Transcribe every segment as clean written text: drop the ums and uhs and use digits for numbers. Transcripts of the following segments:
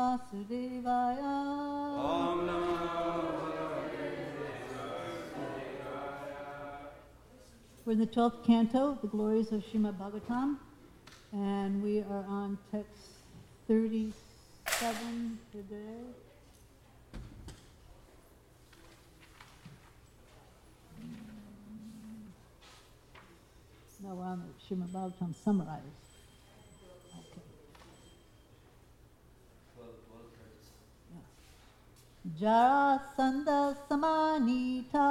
Vasudevaya. Om Namo We're in the 12th canto, The Glories of Srimad Bhagavatam, and we are on text 37 today. No, we're on the Srimad Bhagavatam summarized. Okay. Jarasandha Samanita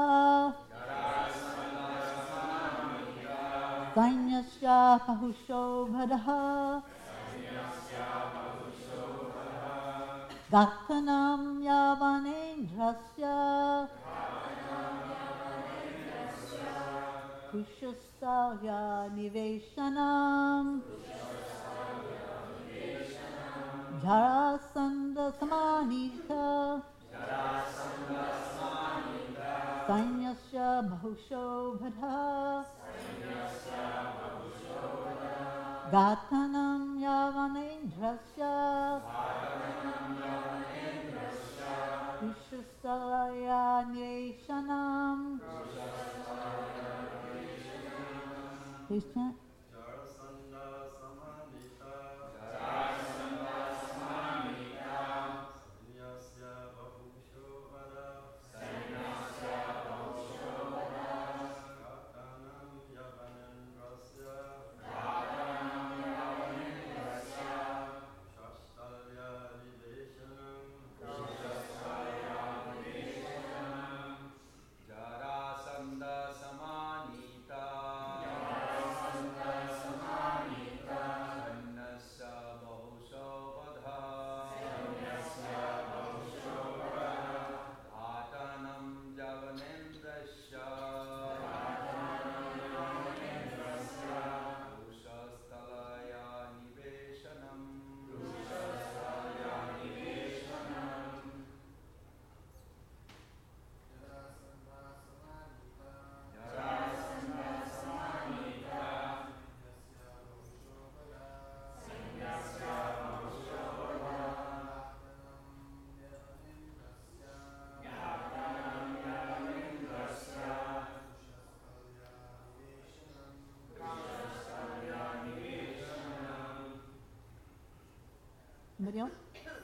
Sainyasya Pahusho Bhadaha Gatanam Yavanendrasya Kushasthaya Niveshanam Jarasandha Samanita Sainyasya Bahusho Bhadha Gatanam Yavanendrasya Kushasthaya Niveshanam. Please chant. Somebody else?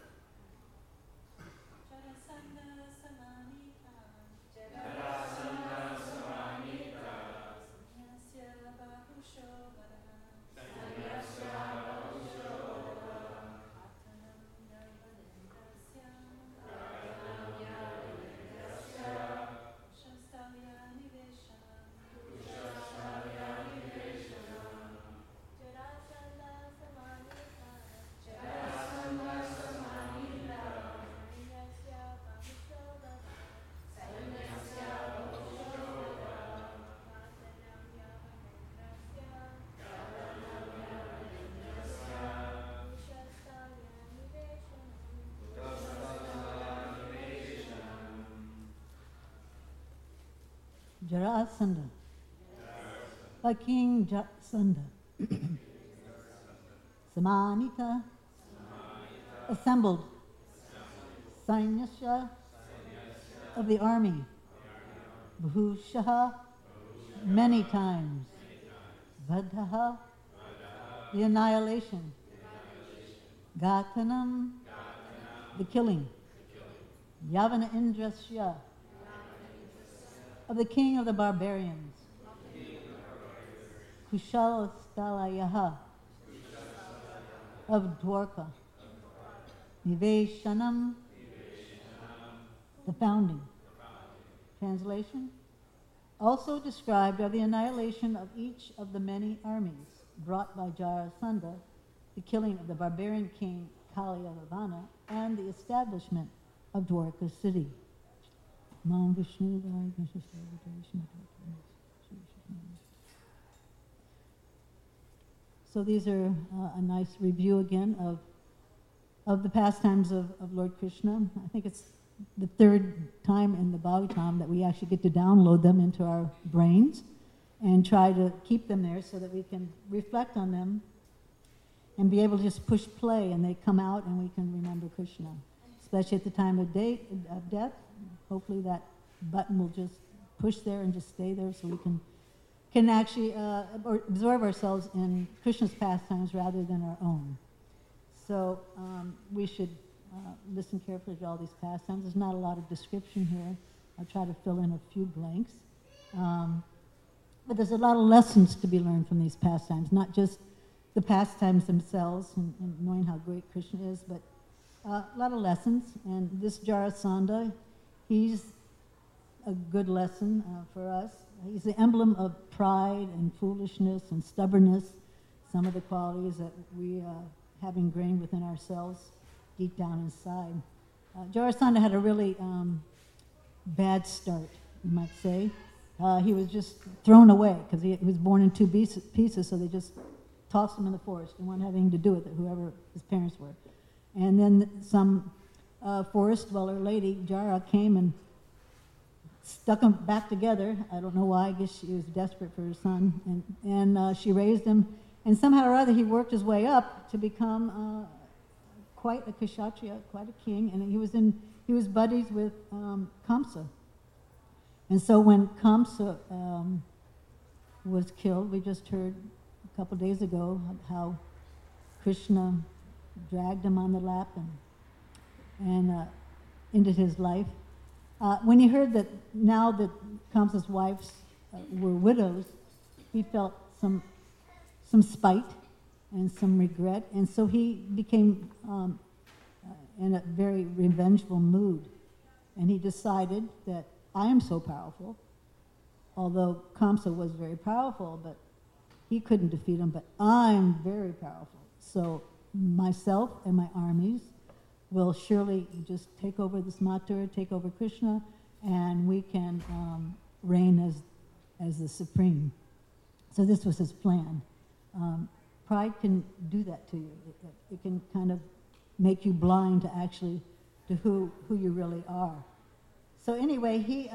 Jarasandha. By King Jarasandha. Samanita. Assembled. Sainyasya of the army. Bhushaha. Many times. Vadhaha. The annihilation. Gatanam. The killing. Yavana Indrasya. Of the king of the barbarians. Kushalastalayaha. Of Dwarka. Niveshanam. The founding. Translation. Also described are the annihilation of each of the many armies brought by Jarasandha, the killing of the barbarian king Kalyavana, and the establishment of Dwarka city. So these are a nice review again of the pastimes of Lord Krishna. I think it's the third time in the Bhagavatam that we actually get to download them into our brains and try to keep them there so that we can reflect on them and be able to just push play, and they come out, and we can remember Krishna, especially at the time of death. Hopefully that button will just push there and just stay there, so we can actually absorb ourselves in Krishna's pastimes rather than our own. So we should listen carefully to all these pastimes. There's not a lot of description here. I'll try to fill in a few blanks. But there's a lot of lessons to be learned from these pastimes, not just the pastimes themselves and knowing how great Krishna is, but a lot of lessons. And this Jarasandha, he's a good lesson for us. He's the emblem of pride and foolishness and stubbornness, some of the qualities that we have ingrained within ourselves deep down inside. Jarasandha had a really bad start, you might say. He was just thrown away because he was born in two pieces, so they just tossed him in the forest and wouldn't have anything to do with it, whoever his parents were. And then some forest dweller lady, Jara, came and stuck them back together. I don't know why. I guess she was desperate for her son. And she raised him. And somehow or other, he worked his way up to become quite a kshatriya, quite a king. And he was buddies with Kamsa. And so when Kamsa was killed, we just heard a couple days ago how Krishna dragged him on the lap and ended his life. When he heard that now that Kamsa's wives were widows, he felt some spite and some regret, and so he became in a very revengeful mood. And he decided that I am so powerful, although Kamsa was very powerful, but he couldn't defeat him, but I'm very powerful. So myself and my armies will surely just take over this Mathura, take over Krishna, and we can reign as the supreme. So this was his plan. Pride can do that to you. It can kind of make you blind to actually to who you really are. So anyway, he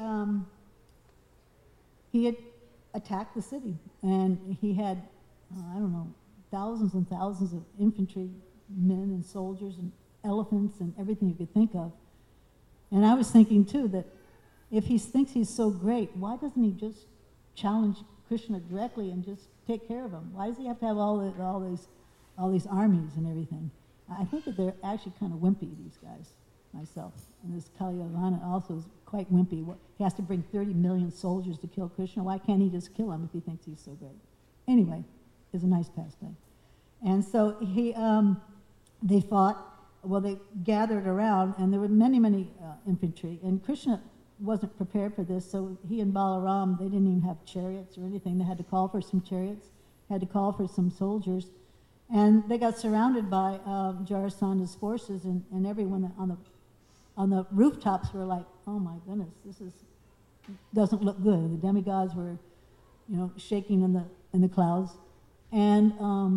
had attacked the city, and he had thousands and thousands of infantry men and soldiers and elephants and everything you could think of. And I was thinking too that if he thinks he's so great, why doesn't he just challenge Krishna directly and just take care of him? Why does he have to have all these armies and everything? I think that they're actually kind of wimpy, these guys, myself. And this Kalyavana also is quite wimpy. He has to bring 30 million soldiers to kill Krishna. Why can't he just kill him if he thinks he's so great? Anyway, it's a nice pastime. And so they fought. Well, they gathered around, and there were many, many infantry. And Krishna wasn't prepared for this, so he and Balaram, they didn't even have chariots or anything. They had to call for some chariots, had to call for some soldiers. And they got surrounded by Jarasandha's forces, and everyone on the rooftops were like, oh my goodness, doesn't look good. The demigods were, shaking in the clouds. And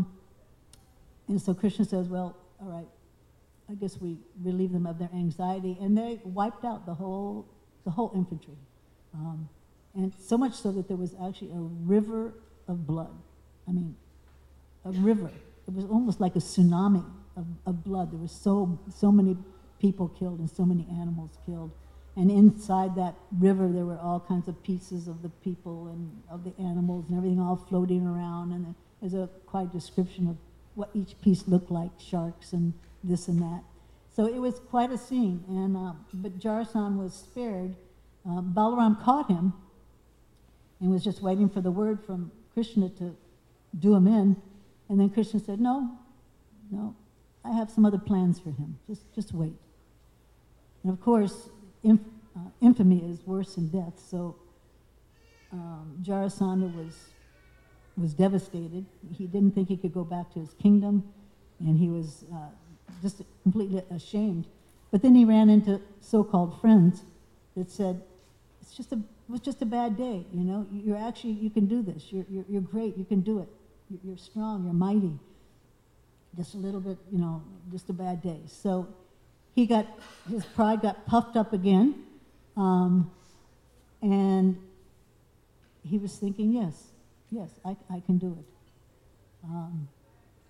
so Krishna says, well, all right, I guess we relieve them of their anxiety, and they wiped out the whole infantry, and so much so that there was actually a river of blood. I mean, a river. It was almost like a tsunami of blood. There were so many people killed and so many animals killed, and inside that river there were all kinds of pieces of the people and of the animals and everything all floating around. And there's quite a description of what each piece looked like, sharks and this and that. So it was quite a scene, but Jarasandha was spared. Balaram caught him and was just waiting for the word from Krishna to do him in. And then Krishna said, no, I have some other plans for him. Just wait. And of course, infamy is worse than death. So Jarasandha was devastated. He didn't think he could go back to his kingdom, and he was just completely ashamed. But then he ran into so-called friends that said, it was just a bad day. You can do this. You're great. You can do it. You're strong. You're mighty. Just a little bit, just a bad day. So his pride got puffed up again, and he was thinking, yes, I can do it.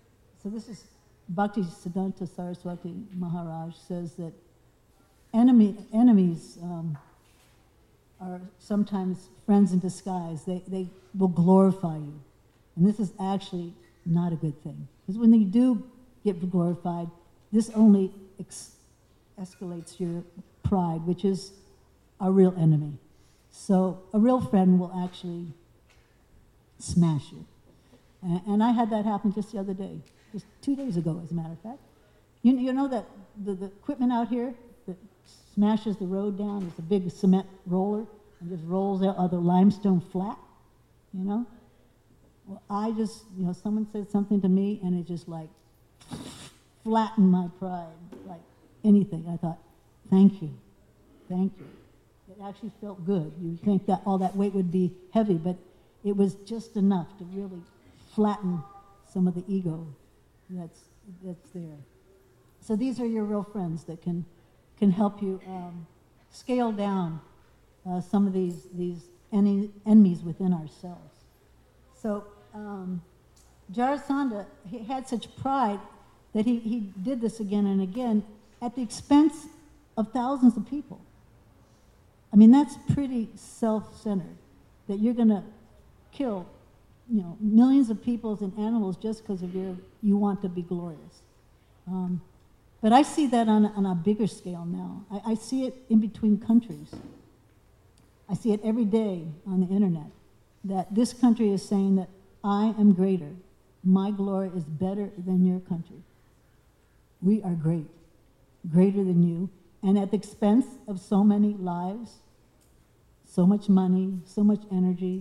So this is Bhakti Siddhanta Saraswati Maharaj says that enemies are sometimes friends in disguise. They will glorify you. And this is actually not a good thing. Because when they do get glorified, this only escalates your pride, which is our real enemy. So a real friend will actually smash you. And I had that happen just the other day, just 2 days ago, as a matter of fact. You know that the equipment out here that smashes the road down is a big cement roller and just rolls out the limestone flat, you know? Well, I just, someone said something to me and it just like flattened my pride, like anything. I thought, thank you. It actually felt good. You'd think that all that weight would be heavy, but it was just enough to really flatten some of the ego that's there. So these are your real friends that can help you scale down some of these enemies within ourselves. So Jarasandha, he had such pride that he did this again and again at the expense of thousands of people. I mean, that's pretty self-centered, that you're going to kill, millions of people and animals just because of you want to be glorious. But I see that on a bigger scale now. I see it in between countries. I see it every day on the internet, that this country is saying that I am greater. My glory is better than your country. We are greater than you, and at the expense of so many lives, so much money, so much energy.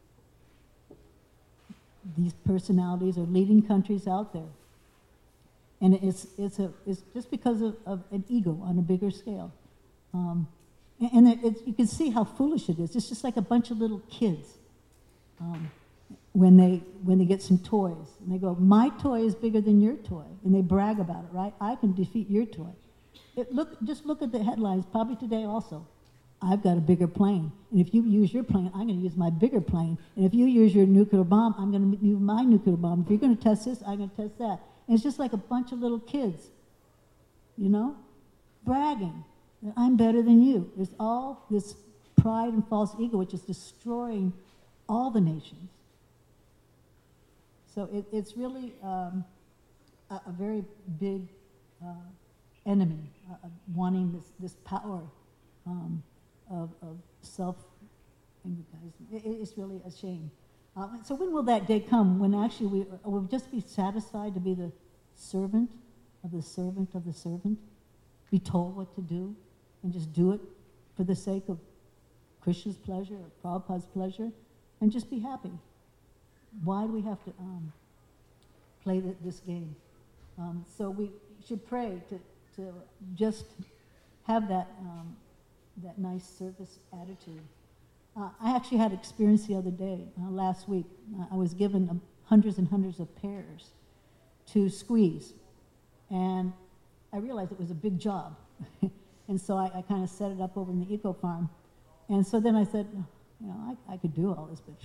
These personalities are leading countries out there. And it's just because of an ego on a bigger scale. You can see how foolish it is. It's just like a bunch of little kids when they get some toys. And they go, my toy is bigger than your toy. And they brag about it, right? I can defeat your toy. Just look at the headlines, probably today also. I've got a bigger plane. And if you use your plane, I'm going to use my bigger plane. And if you use your nuclear bomb, I'm going to use my nuclear bomb. If you're going to test this, I'm going to test that. And it's just like a bunch of little kids, bragging that I'm better than you. There's all this pride and false ego, which is destroying all the nations. So it's really a very big enemy, wanting this power of self-aggrandizement. It's really a shame. So when will that day come when actually we'll just be satisfied to be the servant of the servant of the servant, be told what to do, and just do it for the sake of Krishna's pleasure or Prabhupada's pleasure, and just be happy? Why do we have to play this game? So we should pray to just have that nice service attitude. I actually had experience the other day, last week. I was given hundreds and hundreds of pears to squeeze. And I realized it was a big job. And so I kind of set it up over in the eco farm. And so then I said, I could do all this, but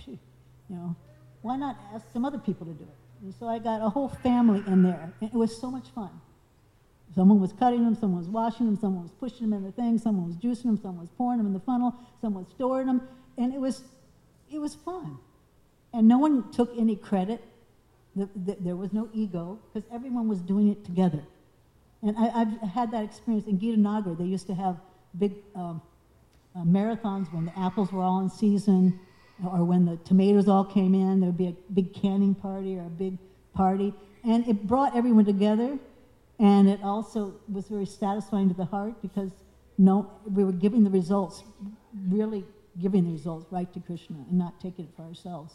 why not ask some other people to do it? And so I got a whole family in there. And it was so much fun. Someone was cutting them, someone was washing them, someone was pushing them in the thing, someone was juicing them, someone was pouring them in the funnel, someone was storing them. And it was fun. And no one took any credit. There was no ego, because everyone was doing it together. And I've had that experience in Gitanagar. They used to have big marathons when the apples were all in season, or when the tomatoes all came in. There would be a big canning party or a big party. And it brought everyone together, and it also was very satisfying to the heart, because we were giving the results, really giving the results right to Krishna and not taking it for ourselves.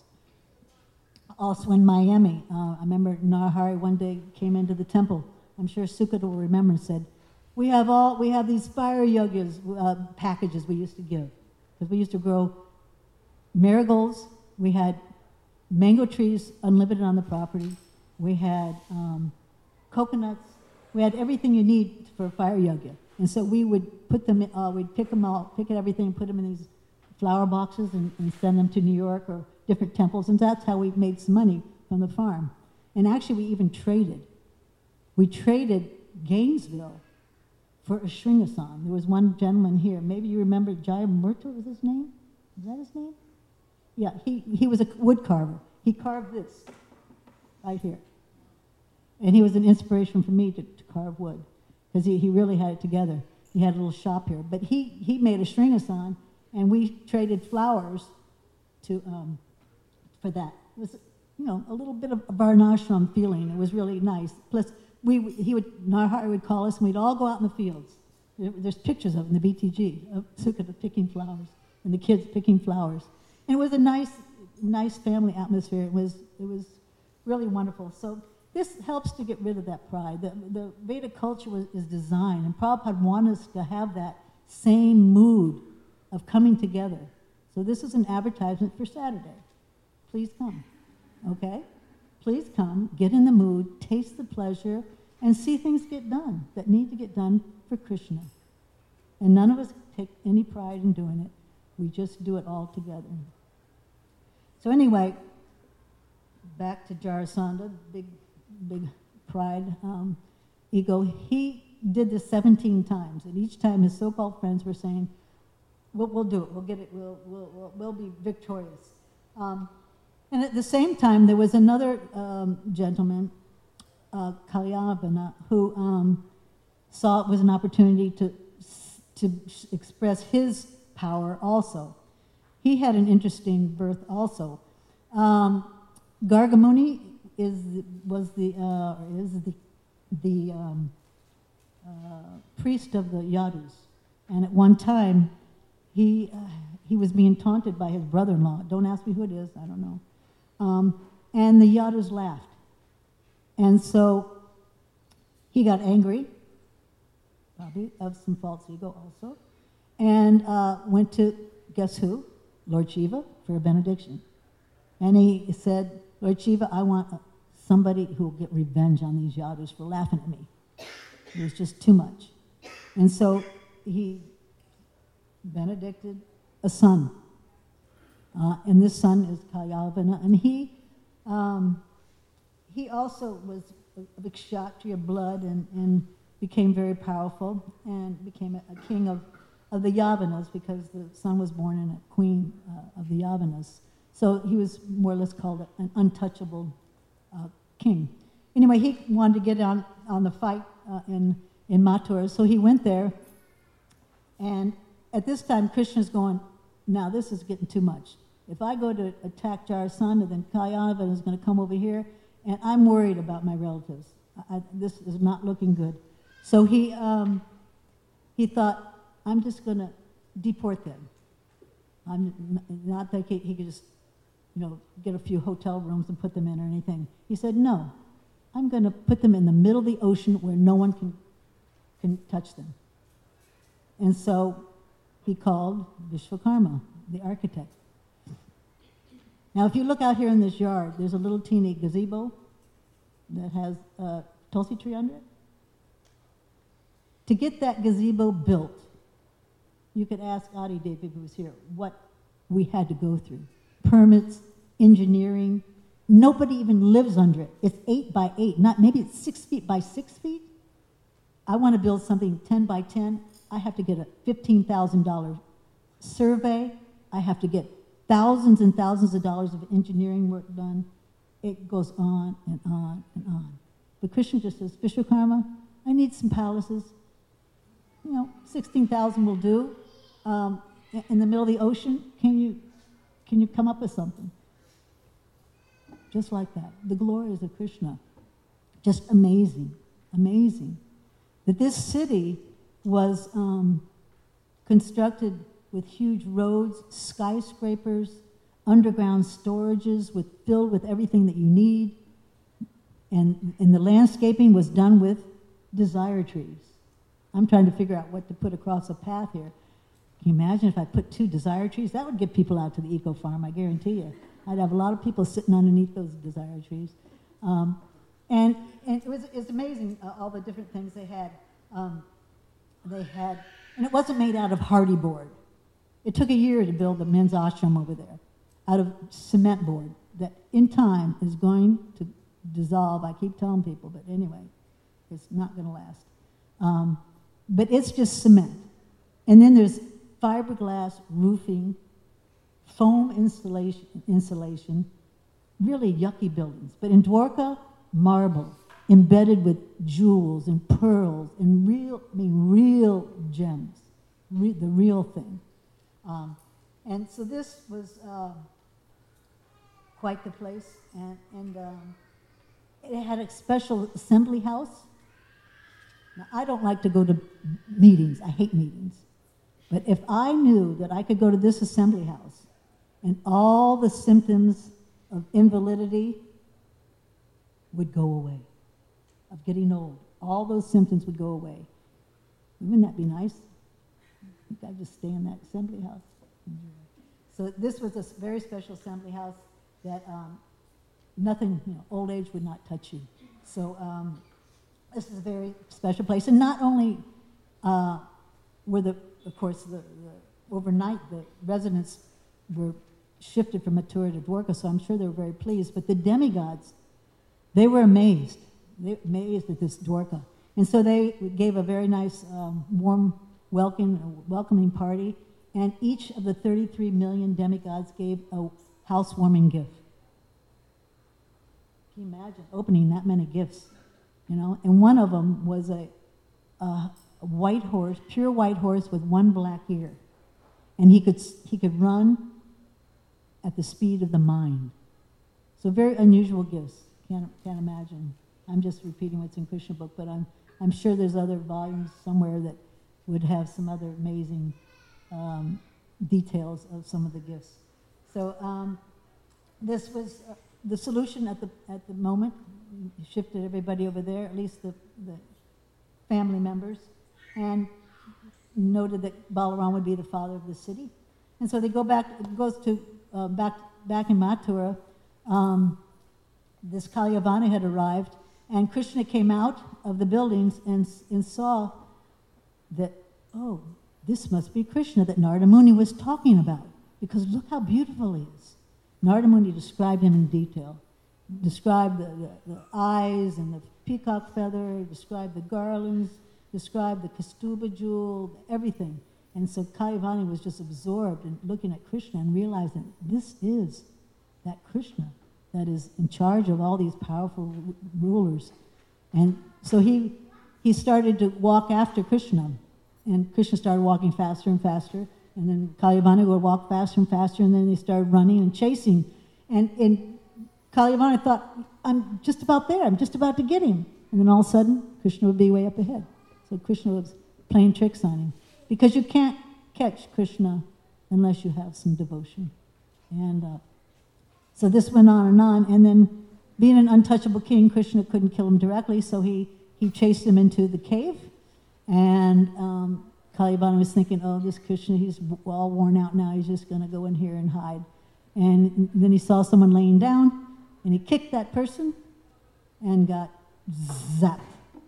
Also in Miami, I remember Narahari one day came into the temple. I'm sure Sukata will remember, and said, we have these fire yogas packages we used to give, because we used to grow marigolds. We had mango trees unlimited on the property. We had coconuts. We had everything you need for a fire yoga. And so we would put them, we'd pick everything, put them in these flower boxes and send them to New York or different temples. And that's how we made some money from the farm. And actually we even traded. We traded Gainesville for a Sringasan. There was one gentleman here, maybe you remember Jaya Murta was his name? Is that his name? Yeah, he was a wood carver. He carved this right here. And he was an inspiration for me to carve wood, because he really had it together. He had a little shop here. But he made a Sringasan, and we traded flowers to for that. It was, a little bit of a Varnashram feeling. It was really nice. Plus, Narhari would call us, and we'd all go out in the fields. There's pictures of it in the BTG, of Sukata picking flowers, and the kids picking flowers. And it was a nice family atmosphere. It was really wonderful. So this helps to get rid of that pride. The Veda culture is designed, and Prabhupada wanted us to have that same mood of coming together. So this is an advertisement for Saturday. Please come, okay? Please come, get in the mood, taste the pleasure, and see things get done that need to get done for Krishna. And none of us take any pride in doing it. We just do it all together. So anyway, back to Jarasandha, big pride, ego. He did this 17 times, and each time his so-called friends were saying, we'll do it, we'll get it, we'll be victorious. And at the same time, there was another gentleman, Kalyavana, who saw it was an opportunity to express his power also. He had an interesting birth also. Gargamuni is the priest of the Yadus, and at one time he was being taunted by his brother-in-law. Don't ask me who it is, I don't know. And the Yadus laughed, and so he got angry, probably of some false ego also, and went to, guess who? Lord Shiva for a benediction. And he said, Lord Shiva, I want somebody who will get revenge on these Yadus for laughing at me. It was just too much. And so he benedicted a son. And this son is Kalyavana. And he also was of Kshatriya blood and became very powerful and became a king of the Yavanas, because the son was born in a queen of the Yavanas. So he was more or less called an untouchable king. Anyway, he wanted to get on the fight in Mathura, so he went there. And at this time, Krishna's going, now this is getting too much. If I go to attack Jarasandha, then Kalyavana is going to come over here, and I'm worried about my relatives. This is not looking good. So he thought, I'm just going to deport them. I'm not that he could just, get a few hotel rooms and put them in or anything. He said, no, I'm going to put them in the middle of the ocean where no one can touch them. And so he called Vishwakarma, the architect. Now, if you look out here in this yard, there's a little teeny gazebo that has a tulsi tree under it. To get that gazebo built, you could ask Adi Devi, who was here, what we had to go through. Permits, engineering. Nobody even lives under it. It's 8 by 8, maybe it's 6 feet by 6 feet. I want to build something 10 by 10. I have to get a $15,000 survey. I have to get thousands and thousands of dollars of engineering work done. It goes on and on and on. But Krishna just says, Vishwakarma, I need some palaces. 16,000 will do. In the middle of the ocean, can you come up with something? Just like that. The glories of Krishna. Just amazing, amazing. That this city was constructed with huge roads, skyscrapers, underground storages filled with everything that you need. And the landscaping was done with desire trees. I'm trying to figure out what to put across a path here. Can you imagine if I put 2 desire trees? That would get people out to the eco farm, I guarantee you. I'd have a lot of people sitting underneath those desire trees. And it was amazing, all the different things they had. And it wasn't made out of hardy board. It took a year to build the men's ashram over there, out of cement board that in time is going to dissolve. I keep telling people, but anyway. It's not going to last. But it's just cement. And then there's fiberglass roofing, foam insulation, really yucky buildings. But in Dwarka, marble, embedded with jewels and pearls and real gems, the real thing. And so this was quite the place, and it had a special assembly house. Now, I don't like to go to meetings. I hate meetings. But if I knew that I could go to this assembly house and all the symptoms of invalidity would go away, of getting old, all those symptoms would go away. Wouldn't that be nice? I think I'd just stay in that assembly house. So this was a very special assembly house that nothing, old age would not touch you. So this is a very special place. And not only were overnight the residents were shifted from Mathura to Dwarka, so I'm sure they were very pleased, but the demigods, they were amazed. They were amazed at this Dwarka. And so they gave a very nice, warm welcoming party, and each of the 33 million demigods gave a housewarming gift. Can you imagine opening that many gifts? And one of them was a white horse, pure white horse with one black ear, and he could run at the speed of the mind. So very unusual gifts. Can't imagine. I'm just repeating what's in Krishna book, but I'm sure there's other volumes somewhere that would have some other amazing details of some of the gifts. So this was the solution at the moment. Shifted everybody over there, at least the family members, and noted that Balaram would be the father of the city. And so they go back. It goes to back in Mathura. This Kalyavani had arrived, and Krishna came out of the buildings and saw that, oh, this must be Krishna that Narada Muni was talking about, because look how beautiful he is. Narada Muni described him in detail, described the eyes and the peacock feather, described the garlands, described the Kastuba jewel, everything. And so Kalyavani was just absorbed in looking at Krishna and realizing this is that Krishna that is in charge of all these powerful rulers. And so he started to walk after Krishna, and Krishna started walking faster and faster, and then Kalyavani would walk faster and faster, and then they started running and chasing. And Kalyavani thought, I'm just about there, I'm just about to get him. And then all of a sudden, Krishna would be way up ahead. So Krishna was playing tricks on him. Because you can't catch Krishna unless you have some devotion. And so this went on, and then being an untouchable king, Krishna couldn't kill him directly, so he chased him into the cave. And Kalyavani was thinking, oh, this Krishna, he's all worn out now, he's just going to go in here and hide. And then he saw someone laying down, and he kicked that person and got zapped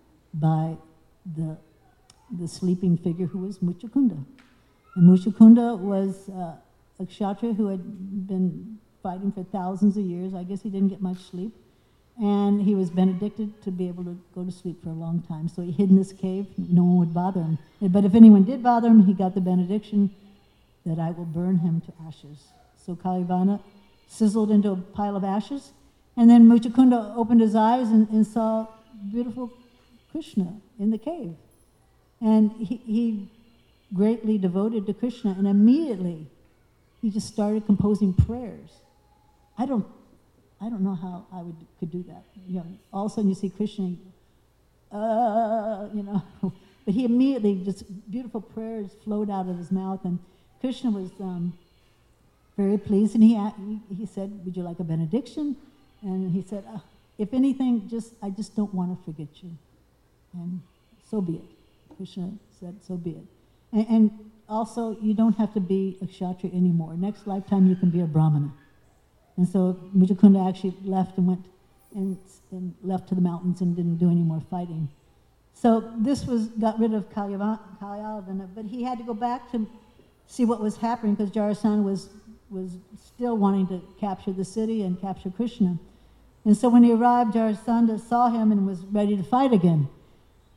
by the sleeping figure who was Muchukunda. And Muchukunda was a kshatriya who had been fighting for thousands of years. I guess he didn't get much sleep. And he was benedicted to be able to go to sleep for a long time. So he hid in this cave. No one would bother him. But if anyone did bother him, he got the benediction that I will burn him to ashes. So Kalyavani sizzled into a pile of ashes. And then Muchukunda opened his eyes and saw beautiful Krishna in the cave. And he greatly devoted to Krishna, and immediately he just started composing prayers. I don't know how I could do that. All of a sudden you see Krishna, but he immediately, just beautiful prayers flowed out of his mouth, and Krishna was very pleased, and he said, would you like a benediction? And he said, if anything, I just don't want to forget you. And so be it. Krishna said, so be it. And also, you don't have to be a kshatriya anymore. Next lifetime, you can be a brahmana. And so Muchukunda actually left and went and left to the mountains and didn't do any more fighting. So this got rid of Kalyavani, but he had to go back to see what was happening because Jarasandha was still wanting to capture the city and capture Krishna. And so when he arrived, Jarasandha saw him and was ready to fight again.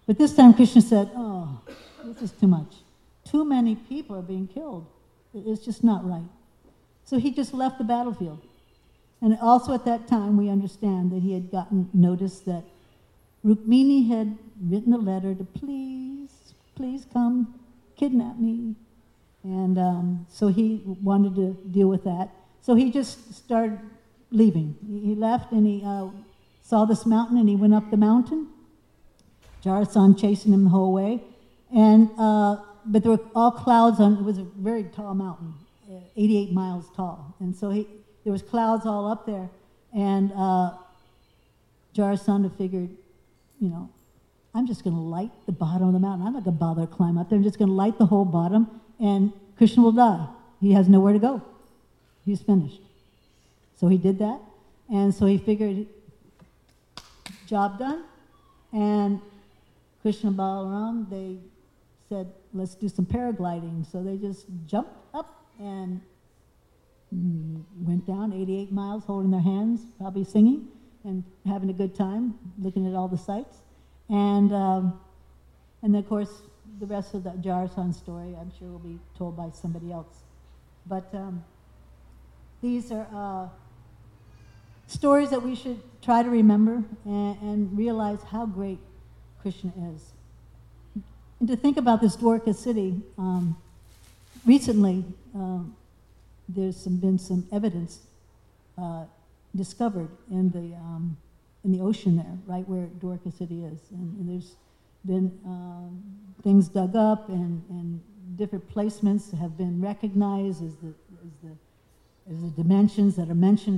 But this time Krishna said, oh, this is too much. Too many people are being killed. It's just not right. So he just left the battlefield. And also at that time, we understand that he had gotten notice that Rukmini had written a letter to please come kidnap me. And so he wanted to deal with that. So he just started leaving. He left and he saw this mountain and he went up the mountain. Jarasan chasing him the whole way. And but there were all clouds on, it was a very tall mountain, 88 miles tall. And so there was clouds all up there. And Jarasandha figured, I'm just going to light the bottom of the mountain. I'm not going to bother to climb up there. I'm just going to light the whole bottom, and Krishna will die. He has nowhere to go. He's finished. So he did that, and so he figured, job done. And Krishna and Balaram, they said, let's do some paragliding. So they just jumped up and went down 88 miles, holding their hands, probably singing and having a good time, looking at all the sights. And then, of course, the rest of the Jarasan story, I'm sure, will be told by somebody else. But these are stories that we should try to remember and realize how great Krishna is. And to think about this Dwarka city, recently there's been some evidence discovered in the ocean there, right where Dwarka city is. And there's been things dug up and different placements have been recognized as the dimensions that are mentioned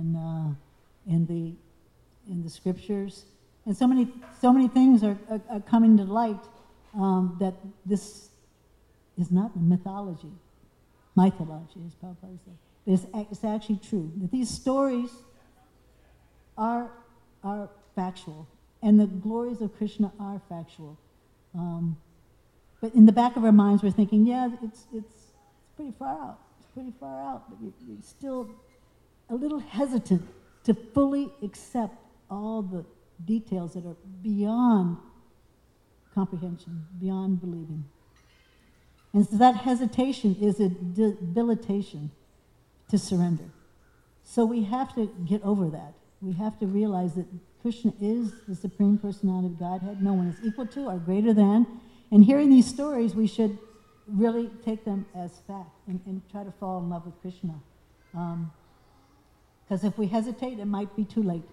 in the scriptures. And so many things are coming to light that this is not mythology, as Prabhupada said. But it's actually true. That these stories are factual, and the glories of Krishna are factual. But in the back of our minds, we're thinking, yeah, it's pretty far out. It's pretty far out, but you're still a little hesitant to fully accept all the details that are beyond comprehension, beyond believing. And so that hesitation is a debilitation to surrender. So we have to get over that. We have to realize that Krishna is the Supreme Personality of Godhead. No one is equal to or greater than. And hearing these stories, we should really take them as fact and try to fall in love with Krishna. Because if we hesitate, it might be too late.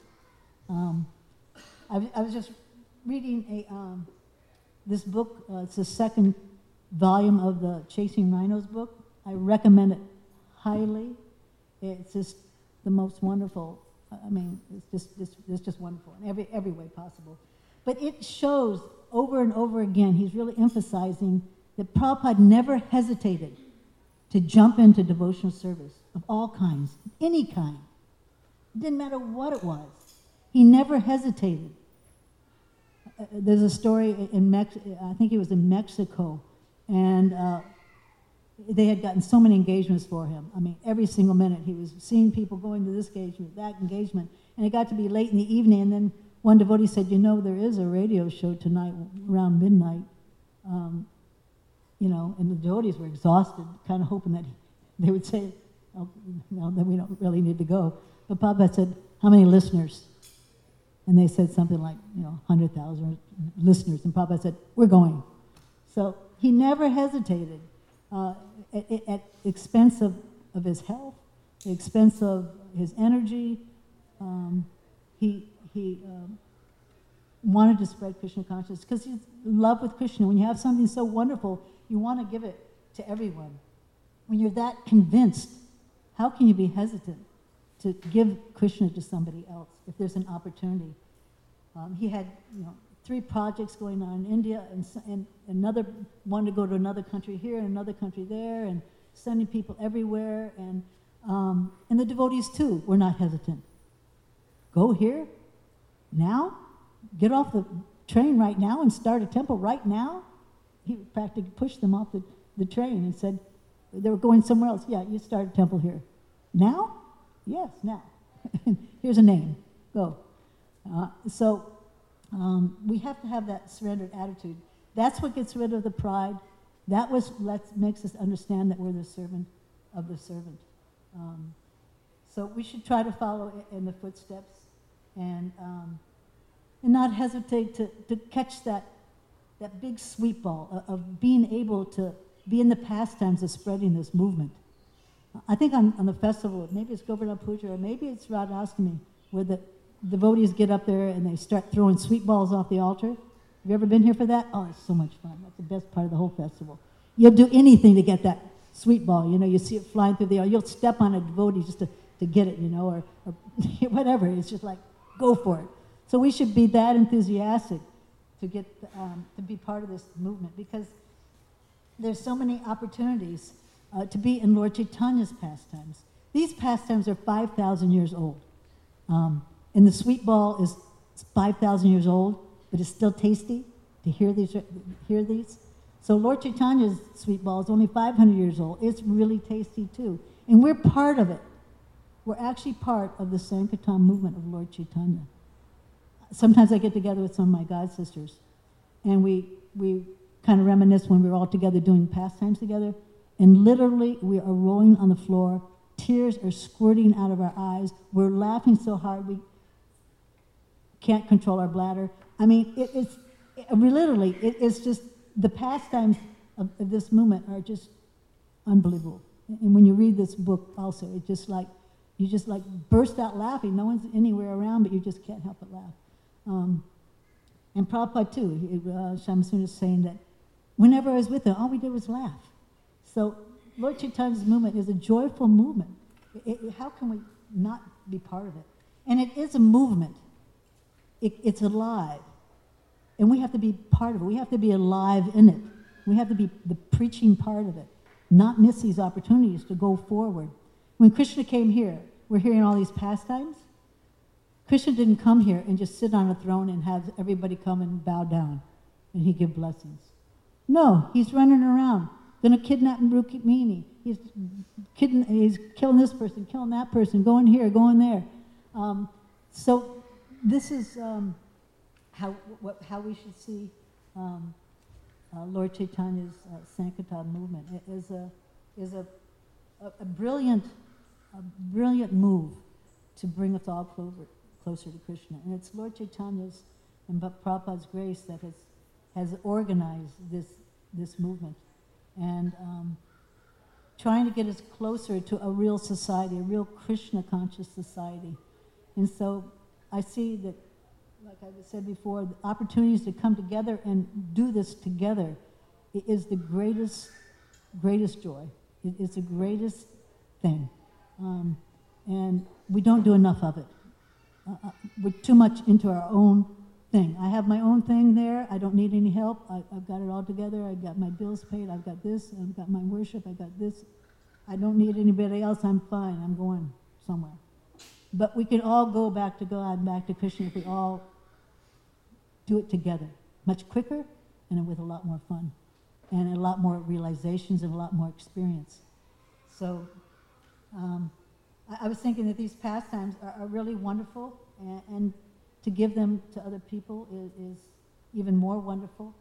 I was just reading this book. It's the second volume of the Chasing Rhinos book. I recommend it highly. It's just the most wonderful. I mean, it's just wonderful in every way possible. But it shows over and over again, he's really emphasizing that Prabhupada never hesitated to jump into devotional service of all kinds, any kind. It didn't matter what it was. He never hesitated. There's a story I think he was in Mexico, and they had gotten so many engagements for him. I mean, every single minute he was seeing people going to this engagement, that engagement, and it got to be late in the evening, and then one devotee said, there is a radio show tonight around midnight, and the devotees were exhausted, kind of hoping that they would say, oh, no, then we don't really need to go. But Prabhupada said, how many listeners? And they said something like, 100,000 listeners, and Prabhupada said, we're going. So he never hesitated. At expense of his health, the expense of his energy, he wanted to spread Krishna consciousness because he's in love with Krishna. When you have something so wonderful, you want to give it to everyone. When you're that convinced, how can you be hesitant to give Krishna to somebody else if there's an opportunity? He had 3 projects going on in India, and another one to go to another country here and another country there, and sending people everywhere. And the devotees too were not hesitant. Go here now, get off the train right now and start a temple right now. He practically pushed them off the train and said they were going somewhere else. Yeah, you start a temple here now. Yes, now. Here's a name. Go. So We have to have that surrendered attitude. That's what gets rid of the pride. That makes us understand that we're the servant of the servant. So we should try to follow in the footsteps and not hesitate to catch that big sweet ball of being able to be in the pastimes of spreading this movement. I think on the festival, maybe it's Govardhan Puja or maybe it's Radhastami, where the devotees get up there and they start throwing sweet balls off the altar. Have you ever been here for that? Oh, it's so much fun. That's the best part of the whole festival. You'll do anything to get that sweet ball. You know, you see it flying through the air. You'll step on a devotee just to get it, you know, or whatever. It's just like, go for it. So we should be that enthusiastic to get to be part of this movement, because there's so many opportunities to be in Lord Chaitanya's pastimes. These pastimes are 5,000 years old. And the sweet ball is 5,000 years old, but it's still tasty to hear these. So Lord Chaitanya's sweet ball is only 500 years old. It's really tasty too. And we're part of it. We're actually part of the Sankirtan movement of Lord Chaitanya. Sometimes I get together with some of my god sisters, and we kind of reminisce when we were all together doing pastimes together, and literally we are rolling on the floor. Tears are squirting out of our eyes. We're laughing so hard we can't control our bladder. I mean, it's just, the pastimes of this movement are just unbelievable. And when you read this book also, it just like, you just like burst out laughing. No one's anywhere around, but you just can't help but laugh. And Prabhupada too, Shamasuna is saying that whenever I was with him, all we did was laugh. So Lord Chaitanya's movement is a joyful movement. How can we not be part of it? And it is a movement. It's alive. And we have to be part of it. We have to be alive in it. We have to be the preaching part of it, not miss these opportunities to go forward. When Krishna came here, we're hearing all these pastimes. Krishna didn't come here and just sit on a throne and have everybody come and bow down and he give blessings. No, he's running around, going to kidnap Rukmini. He's killing this person, killing that person, going here, going there. So this is how we should see Lord Chaitanya's Sankirtan movement. It is a brilliant move to bring us all closer to Krishna. And it's Lord Chaitanya's and Prabhupada's grace that has organized this movement. And trying to get us closer to a real society, a real Krishna-conscious society. And so I see that, like I said before, the opportunities to come together and do this together is the greatest joy. It's the greatest thing. And we don't do enough of it. We're too much into our own thing. I have my own thing there. I don't need any help. I've got it all together. I've got my bills paid. I've got this. I've got my worship. I've got this. I don't need anybody else. I'm fine. I'm going somewhere. But we can all go back to God, back to Krishna, if we all do it together. Much quicker and with a lot more fun. And a lot more realizations and a lot more experience. So I was thinking that these pastimes are really wonderful, and to give them to other people is even more wonderful,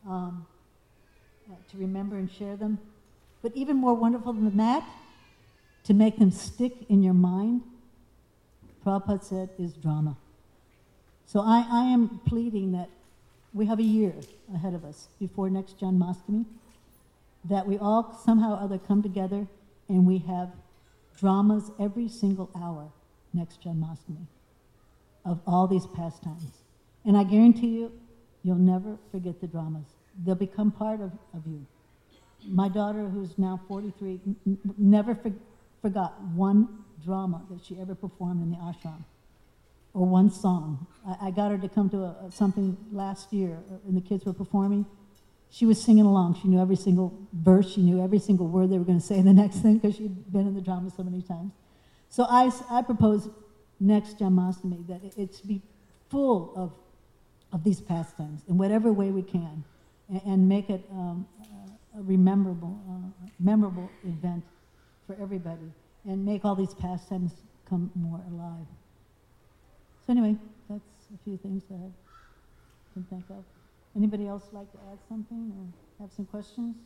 to remember and share them. But even more wonderful than that, to make them stick in your mind, Prabhupada said, is drama. So I am pleading that we have a year ahead of us before next Janmashtami, that we all somehow or other come together and we have dramas every single hour next Janmashtami of all these pastimes. And I guarantee you, you'll never forget the dramas. They'll become part of you. My daughter, who's now 43, never forgot one drama that she ever performed in the ashram, or one song. I got her to come to something last year, and the kids were performing. She was singing along. She knew every single verse. She knew every single word they were going to say in the next thing, because she'd been in the drama so many times. So I propose next Janmashtami that it's be full of these pastimes in whatever way we can, and make it a memorable event for everybody, and make all these pastimes come more alive. So anyway, that's a few things that I have. can think of. Anybody else like to add something or have some questions?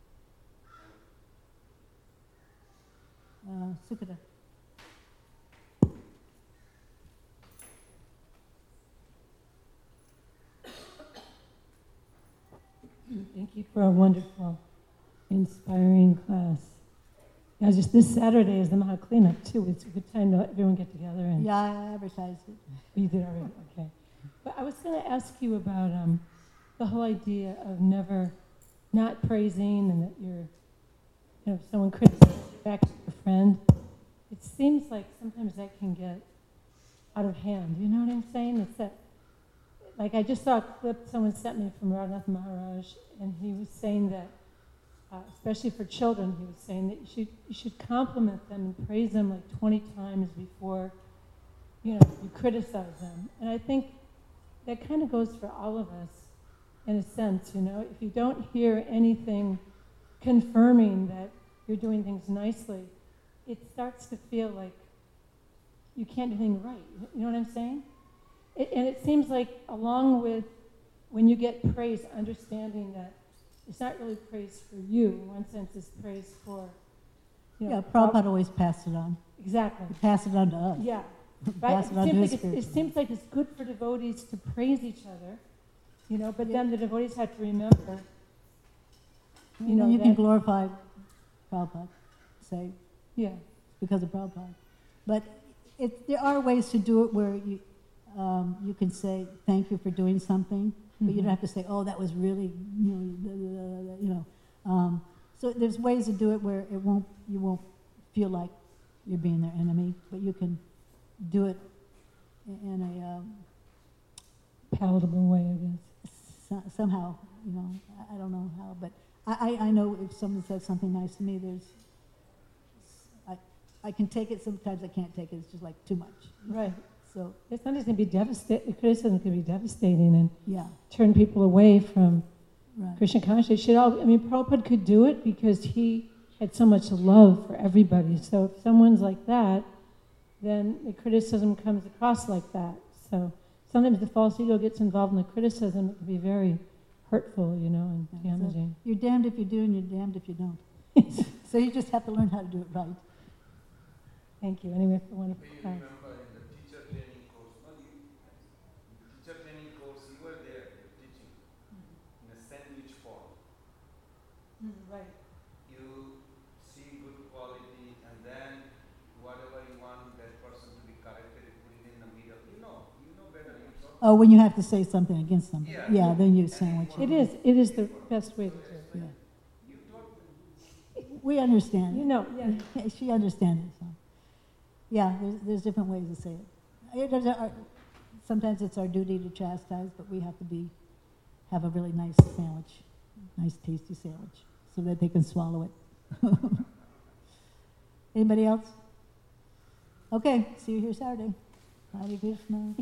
Sukada. Thank you for a wonderful, inspiring class. Yeah, just this Saturday is the Maha Cleanup too. It's a good time to let everyone get together. And Yeah, I advertised it. you did already, okay. But I was going to ask you about the whole idea of never not praising, and that if someone criticizes you back to your friend. It seems like sometimes that can get out of hand. You know what I'm saying? It's that, like I just saw a clip someone sent me from Radhanath Maharaj, and he was saying that, especially for children, he was saying that you should compliment them and praise them like 20 times before, you criticize them. And I think that kind of goes for all of us, in a sense, If you don't hear anything confirming that you're doing things nicely, it starts to feel like you can't do anything right. You know what I'm saying? And it seems like, along with when you get praise, understanding that it's not really praise for you. In one sense, it's praise for, Yeah, Prabhupada always passed it on. Exactly. He passed it on to us. Yeah. Pass it on to his It seems like it's good for devotees to praise each other, but then the devotees have to remember, you can glorify Prabhupada, say, yeah, because of Prabhupada. But there are ways to do it where you can say thank you for doing something, but you don't have to say, oh, that was really, So there's ways to do it where you won't feel like you're being their enemy, but you can do it in a palatable way, I guess. Somehow, I don't know how, but I know if someone says something nice to me, I can take it, sometimes I can't take it, it's just like too much. Right. So it's not just going to be devastating, criticism can be devastating and turn people away from Krishna consciousness. Prabhupada could do it because he had so much love for everybody. So if someone's like that, then the criticism comes across like that. So sometimes the false ego gets involved in the criticism. It can be very hurtful, and damaging. So you're damned if you do and you're damned if you don't. So you just have to learn how to do it right. Thank you. Anyway, for wonderful class. Remember in the teacher training course, you were there teaching in a sandwich form. Right. You see good quality, and then whatever you want that person to be corrected, you put it in the middle. You know better. Oh, when you have to say something against somebody. Yeah, then you sandwich it. It is the best way to do it. Yeah. We understand. Yeah. She understands it. So. Yeah, there's different ways to say it. Sometimes it's our duty to chastise, but we have to have a really nice sandwich, nice tasty sandwich, so that they can swallow it. Anybody else? Okay, see you here Saturday. Hare Krishna.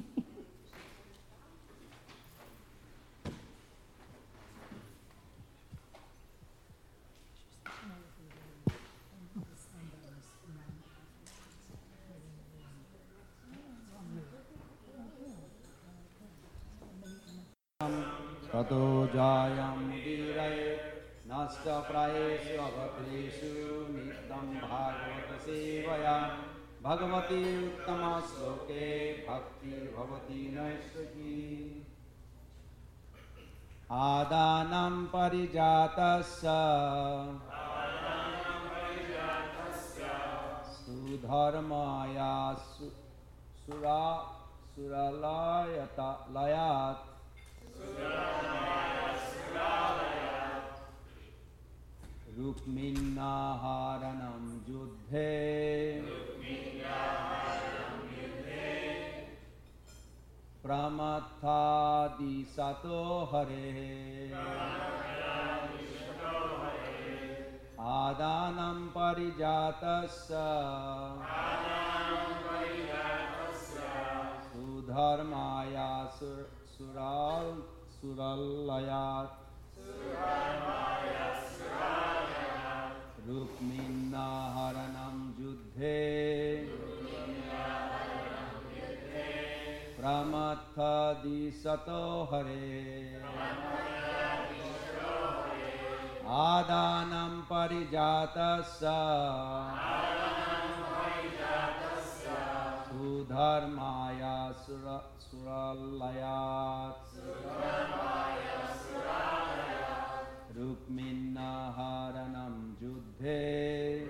ततो जायमुदीरये नष्टप्रायेषु अवक्लेषु नित्यं भागवत सेवया भगवती उत्तमश्लोके भक्तिर्भवति नैष्ठिकी आदानं परिजातस्य सुधर्मया सुरालयात् रुक्मिण्णाहारणं युद्धे प्रमथादिशतो हरेः आदानं परिजातस्य सुधर्माया सुरालयात् रुक्मिण्णाहरणं युद्धे प्रमथादिशतो disato hare Adanam parijatasya Sudharmaya suralayat Rukminna haranam juddhe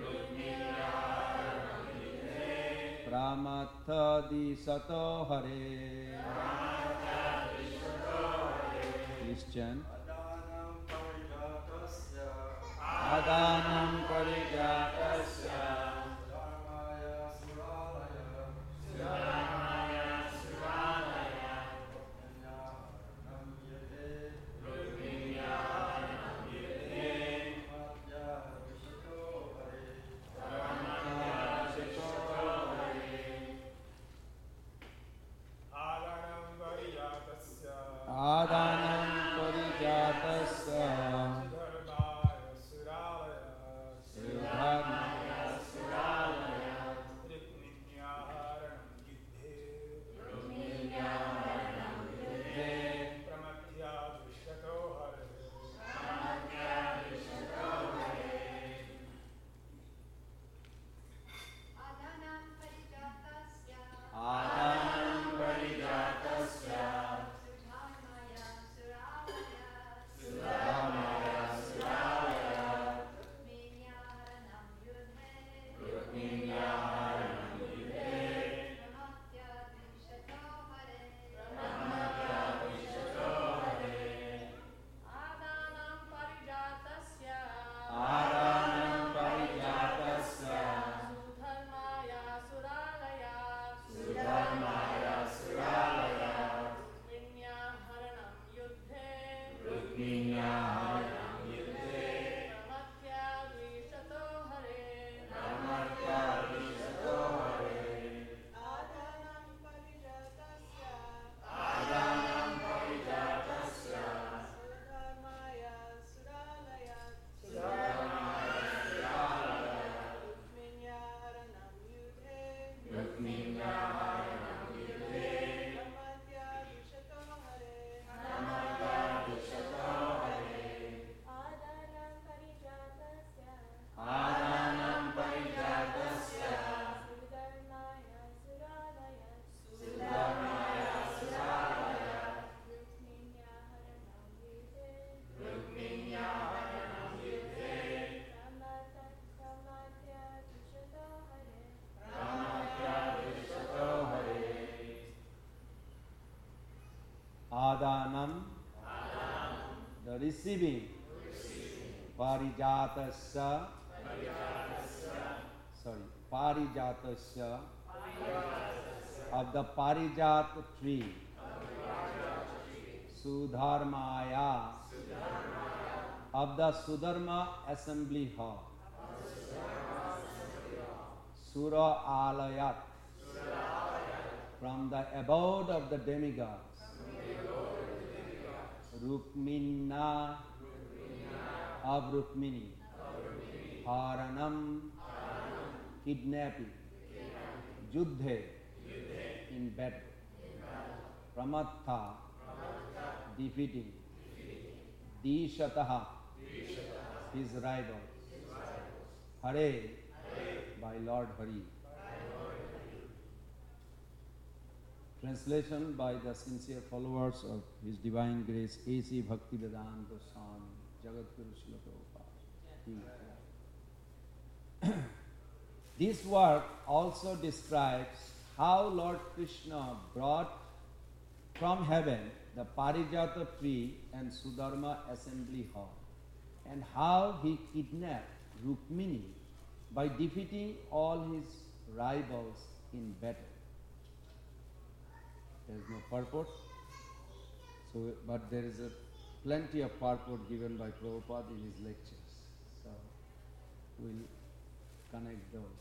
Pramatha disato hare Christian Adanam parijatasya Adanam parijatasya Adanam, the receiving, parijatasya, parijatasya, of the parijat tree, Sudharmaya, of the Sudharma assembly hall, Sura Alayat, from the abode of the demigods, Rukminna, of Rukmini, Haranam, kidnapping, Juddhe, in battle, Pramatha, defeating, Dishataha, his rival, Hare, by Lord Hari. Translation by the sincere followers of His Divine Grace, A.C. Bhaktivedanta Swami, Jagadguru Srila Prabhupada. This work also describes how Lord Krishna brought from heaven the Parijata tree and Sudharma assembly hall, and how he kidnapped Rukmini by defeating all his rivals in battle. There is no purport, but there is plenty of purport given by Prabhupada in his lectures. So we'll connect those.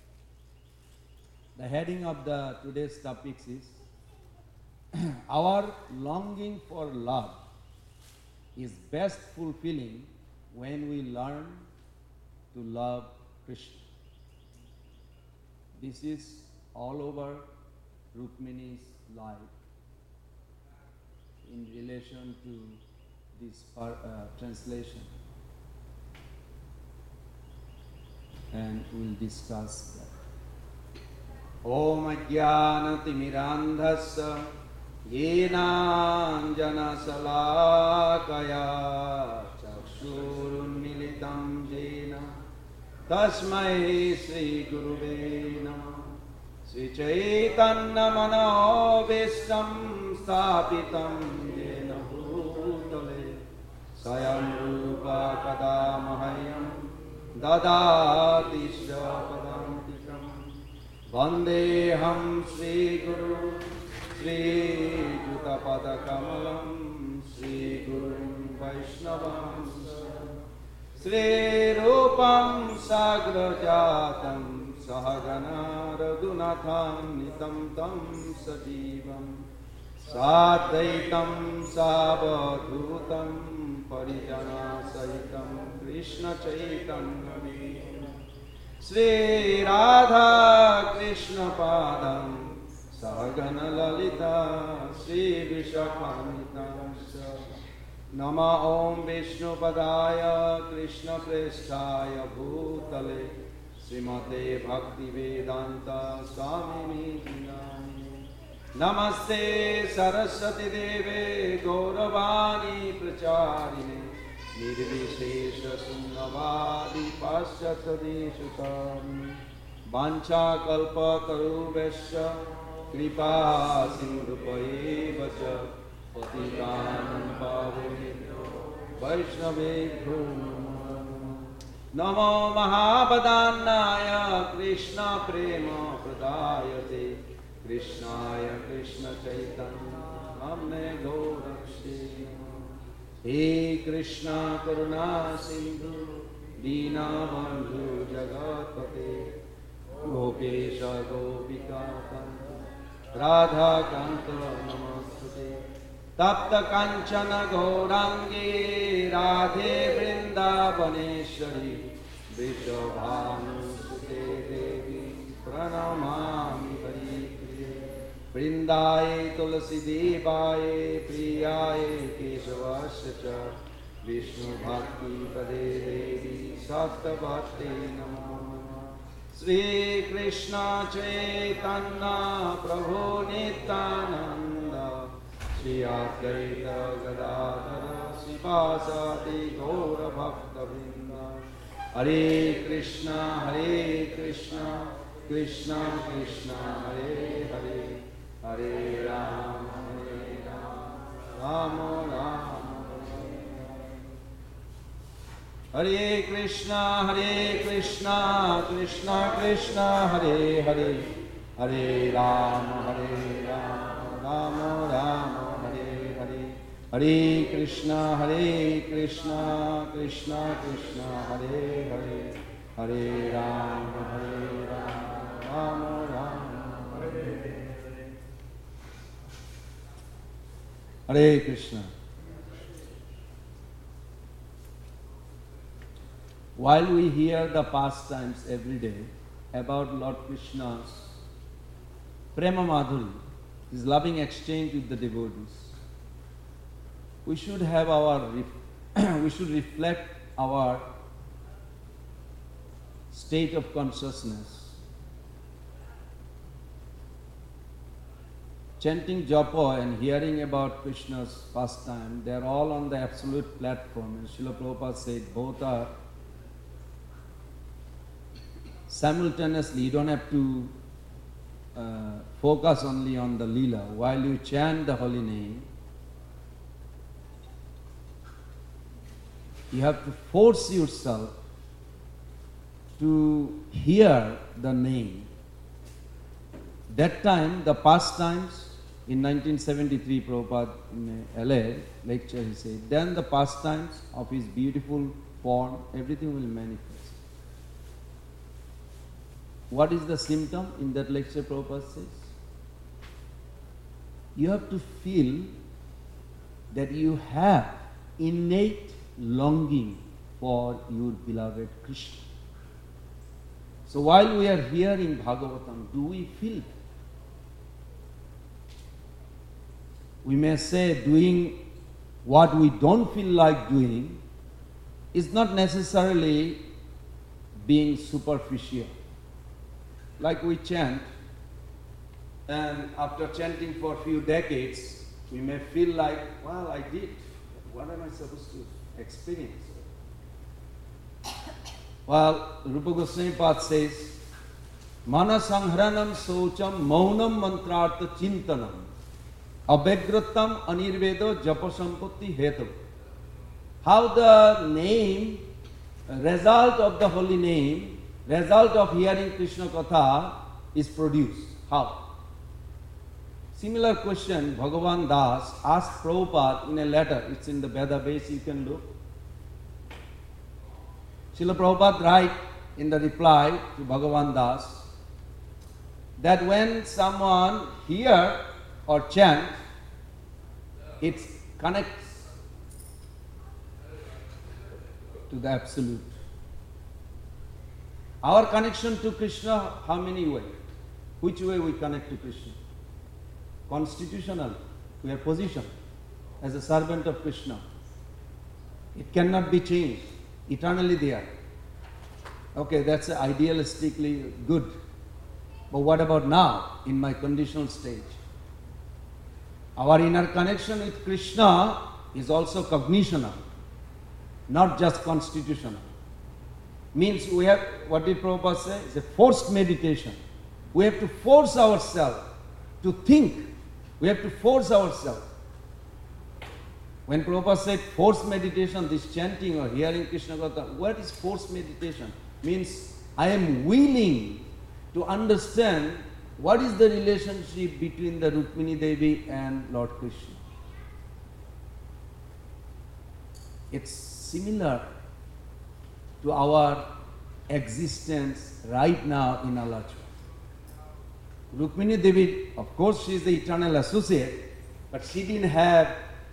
The heading of the today's topics is our longing for love is best fulfilling when we learn to love Krishna. This is all over Rukmini's life. in relation to this translation, and we'll discuss that. Om Ajnanatimirandhasya Yenanjana Salakaya Chakshurunmilitam Jena Tasmai Sri Guruve Namah Sri Chaitanya Manobishtam Sthapitam Jena Bhutale Swayam Rupa Kadamahyam Dadati Padam Vandeham Sri Guru Sri Jutapada Kamalam Sri Guru Vaishnavam Sri Rupam Sagrajatam Sahagana Raghunatham Nitam Tam Sajivam Sadaitam Savadhutam Parijana Sahitam Krishna Chaitanya Sri Radha Krishna Padam Sahagana Lalita Sri Vishakamitam Nama Om Vishnu Padaya Krishna Prestaya Bhutale Srimate Bhakti Vedanta Swamini Jinani Namaste Saraswati Deve Gauravani Pracharine Nirvishesha Sunnavadi Paschatadeshutami Vancha Kalpa Tarubhesha Kripa Sindhupayevacha Patitanam Pavanebhyo Vaishnavebhyo Namo Mahabadannaya Krishna Prema Pradayate Krishnaya Krishna Chaitanya Namne Gaurakshe He Krishna Karuna Sindhu Dina Bandhu Jagatpate Gopesha Gopika Kanta Radha Kanta Namastute Tapta Kanchana Gaurangi Radhe Vrindavaneshwari Vrishabhanu Sute Devi Pranamami Haripriye Vrindaye Tulasi Devaye Priyaye Keshavasya Vishnu Bhakti Pade Devi Sattavate Namo Sri Krishna Chaitanya Prabhu Nityananda Sri Advaita Gadadhara Sivasadi Gaura Bhakta Vrinda Hare Krishna Krishna Krishna Hare Hare Hare Ram Rama Rama Hare Krishna Krishna Krishna Hare Hare Hare Rama Rama Rama Hare Hare Hare Krishna Krishna Krishna Hare Hare Hare Rama Rama Hare Hare Krishna. While we hear the pastimes every day about Lord Krishna's Prema Madhuri, his loving exchange with the devotees, we should have we should reflect our state of consciousness. Chanting japa and hearing about Krishna's pastime, they are all on the absolute platform. And Srila Prabhupada said both are simultaneously. You don't have to focus only on the lila. While you chant the holy name, you have to force yourself to hear the name. That time, the pastimes, in 1973, Prabhupada in LA lecture, he said, then the pastimes of his beautiful form, everything will manifest. What is the symptom in that lecture, Prabhupada says? You have to feel that you have innate longing for your beloved Krishna. So while we are hearing Bhagavatam, do we feel? we may say doing what we don't feel like doing is not necessarily being superficial. Like we chant, and after chanting for a few decades, we may feel like, well, I did. What am I supposed to experience? Well, Rupa Goswami Pad says, Mana sanghranam socham maunam mantrartha chintanam abhegratam anirvedo japa sampatti hetu. How the name, result of the holy name, result of hearing Krishna Katha is produced. How? Similar question Bhagavan Das asked Prabhupada in a letter. It's in the Veda base, you can look. Srila Prabhupada write in the reply to Bhagavan Das that when someone hear or chant, it connects to the Absolute. Our connection to Krishna, how many ways? Which way we connect to Krishna? Constitutional. We are positioned as a servant of Krishna. It cannot be changed. Eternally there. Okay, that's idealistically good. But what about now, in my conditional stage? Our inner connection with Krishna is also cognitional, not just constitutional. Means we have, what did Prabhupada say? It's a forced meditation. We have to force ourselves to think. We have to force ourselves. When Prabhupada said forced meditation, this chanting or hearing Krishna Katha, what is forced meditation? Means I am willing to understand what is the relationship between the Rukmini Devi and Lord Krishna. It's similar to our existence right now in Alachua. Rukmini Devi, of course, she is the eternal associate, but she didn't have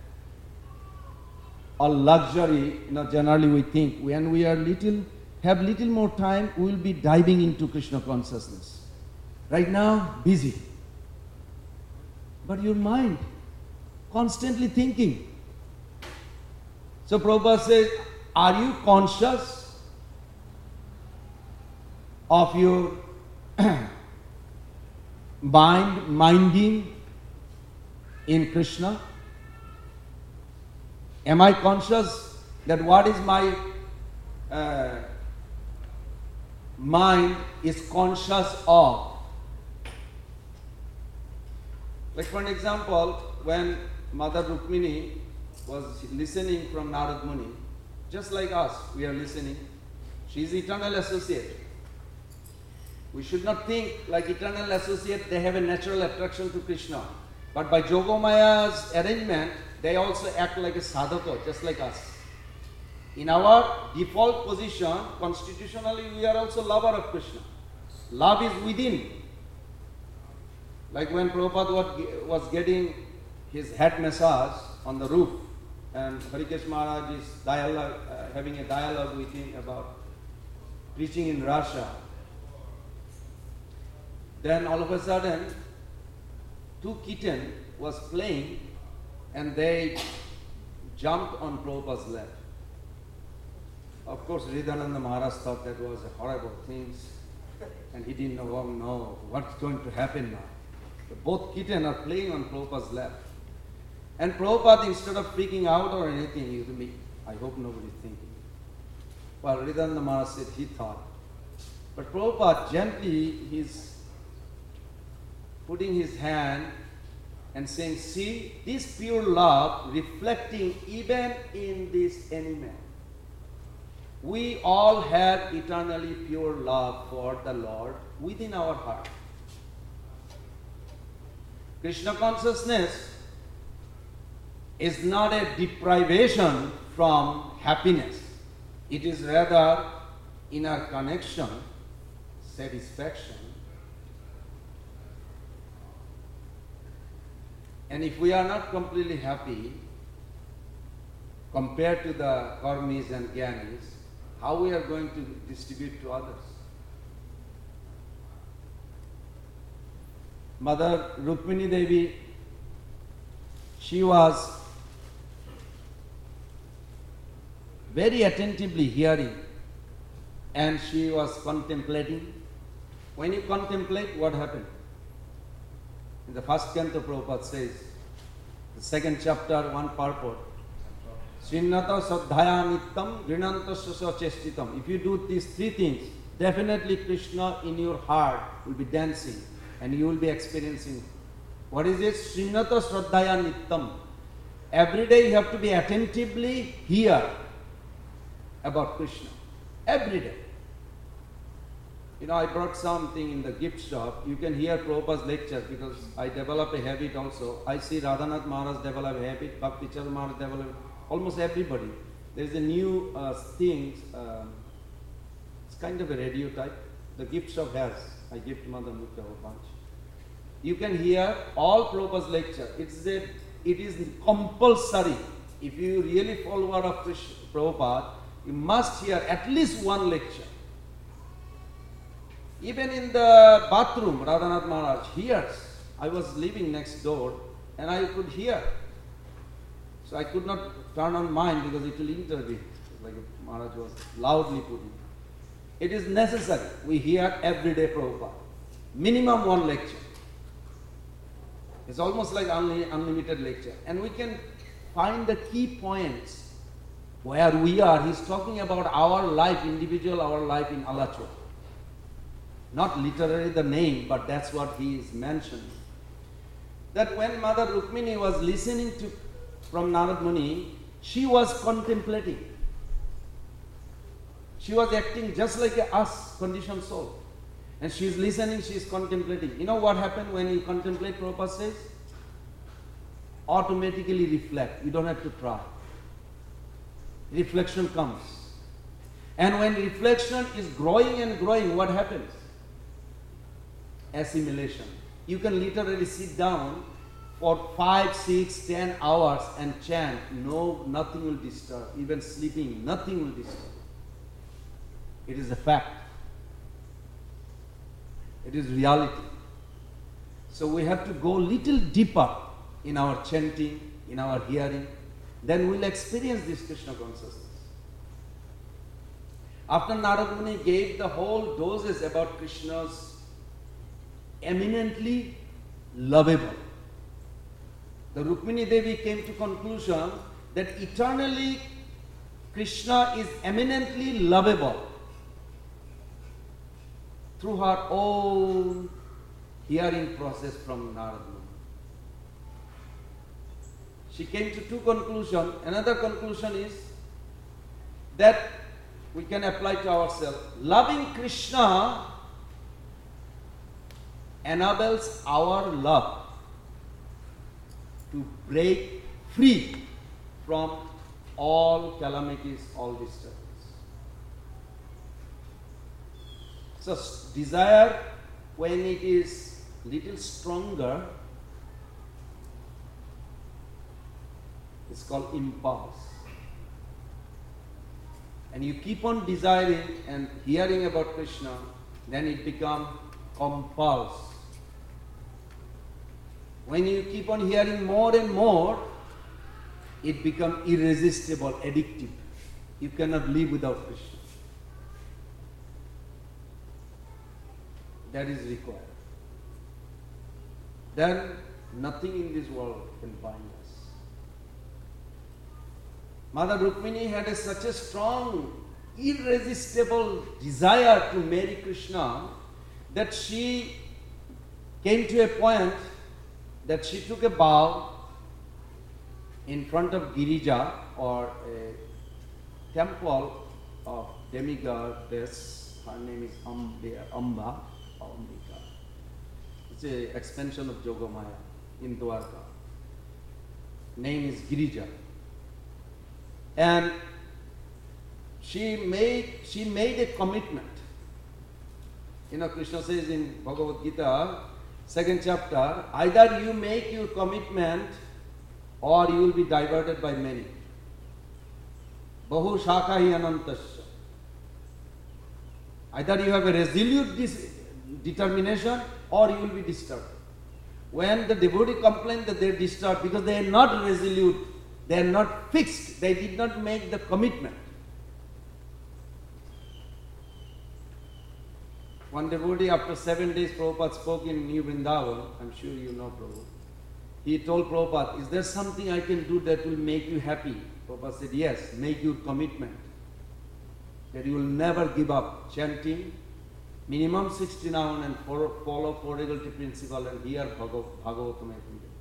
a luxury. Generally we think when we are have little more time, we will be diving into Krishna consciousness. Right now, busy. But your mind, constantly thinking. So Prabhupada says, are you conscious of your minding in Krishna? Am I conscious that what is my mind is conscious of? Like for an example, when Mother Rukmini was listening from Narad Muni, just like us, we are listening. She is eternal associate. We should not think like eternal associate, they have a natural attraction to Krishna. But by Jogomaya's arrangement, they also act like a sadhaka, just like us. In our default position, constitutionally, we are also lover of Krishna. Love is within. Like when Prabhupada was getting his head massage on the roof, and Harikesh Maharaj is having a dialogue with him about preaching in Russia. Then all of a sudden, two kittens was playing and they jumped on Prabhupada's lap. Of course, Hridayananda Maharaj thought that was a horrible thing and he didn't know what's going to happen now. So both kittens are playing on Prabhupada's lap. And Prabhupada, instead of freaking out or anything, I hope nobody's thinking. Well, Hridayananda Maharaj said he thought. But Prabhupada gently, he's putting his hand and saying, see, this pure love reflecting even in this animal. We all have eternally pure love for the Lord within our heart. Krishna consciousness is not a deprivation from happiness. It is rather inner connection, satisfaction. And if we are not completely happy compared to the karmis and gyanis, how we are going to distribute to others? Mother Rukmini Devi, she was very attentively hearing and she was contemplating. When you contemplate, what happened? In the first canto, Prabhupada says, the second chapter, one purport, Srinnata Sadhaya Nittam Grinanta Sasa Chestitam. If you do these three things, definitely Krishna in your heart will be dancing and you will be experiencing. What is it? Srinnata Sadhaya Nittam. Every day you have to be attentively hear about Krishna. Every day. You know, I brought something in the gift shop. You can hear Prabhupada's lecture because I develop a habit also. I see Radhanath Maharaj develop a habit, Bhakti Chandra Maharaj develop, almost everybody. There is a new thing, it's kind of a radio type. The gift shop has. I gift Mother Mukta a bunch. You can hear all Prabhupada's lecture. It is compulsory. If you really follower of Prabhupada, you must hear at least one lecture. Even in the bathroom, Radhanath Maharaj hears. I was living next door and I could hear. So I could not turn on mine because it will intervene. Like Maharaj was loudly putting. It is necessary. We hear every day Prabhupada. Minimum one lecture. It's almost like unlimited lecture. And we can find the key points where we are. He's talking about our life, individual, our life in Alachur. Not literally the name, but that's what he is mentioning. That when Mother Rukmini was listening to from Narad Muni, she was contemplating. She was acting just like us, conditioned soul. And she is listening, she is contemplating. You know what happened when you contemplate, Prabhupada says? Automatically reflect. You don't have to try. Reflection comes. And when reflection is growing and growing, what happens? Assimilation. You can literally sit down for 5, 6, 10 hours and chant. No, nothing will disturb. Even sleeping, nothing will disturb. It is a fact. It is reality. So we have to go little deeper in our chanting, in our hearing. Then we'll experience this Krishna consciousness. After Narad Muni gave the whole doses about Krishna's eminently lovable, the Rukmini Devi came to conclusion that eternally Krishna is eminently lovable through her own hearing process from Narad Muni. She came to two conclusions. Another conclusion is that we can apply to ourselves. Loving Krishna enables our love to break free from all calamities, all disturbances. So desire, when it is little stronger, it's called impulse. And you keep on desiring and hearing about Krishna, then it becomes compulse. When you keep on hearing more and more, it becomes irresistible, addictive. You cannot live without Krishna. That is required. Then nothing in this world can bind us. Mother Rukmini had such a strong, irresistible desire to marry Krishna that she came to a point that she took a vow in front of Girija, or a temple of demigoddess. Her name is Amba. It's an expansion of Yogamaya in Dwarka. Name is Girija. And she made a commitment. You know, Krishna says in Bhagavad Gita, 2nd chapter, either you make your commitment or you will be diverted by many. Bahu shakahi anantasya. Either you have a resolute determination or you will be disturbed. When the devotee complained that they are disturbed because they are not resolute, they are not fixed, they did not make the commitment. One devotee, after 7 days, Prabhupada spoke in New Vrindavan. I'm sure you know Prabhupada. He told Prabhupada, is there something I can do that will make you happy? Prabhupada said, yes, make your commitment that you will never give up chanting minimum 69 and follow four regularity principle and hear Bhagavatam every day.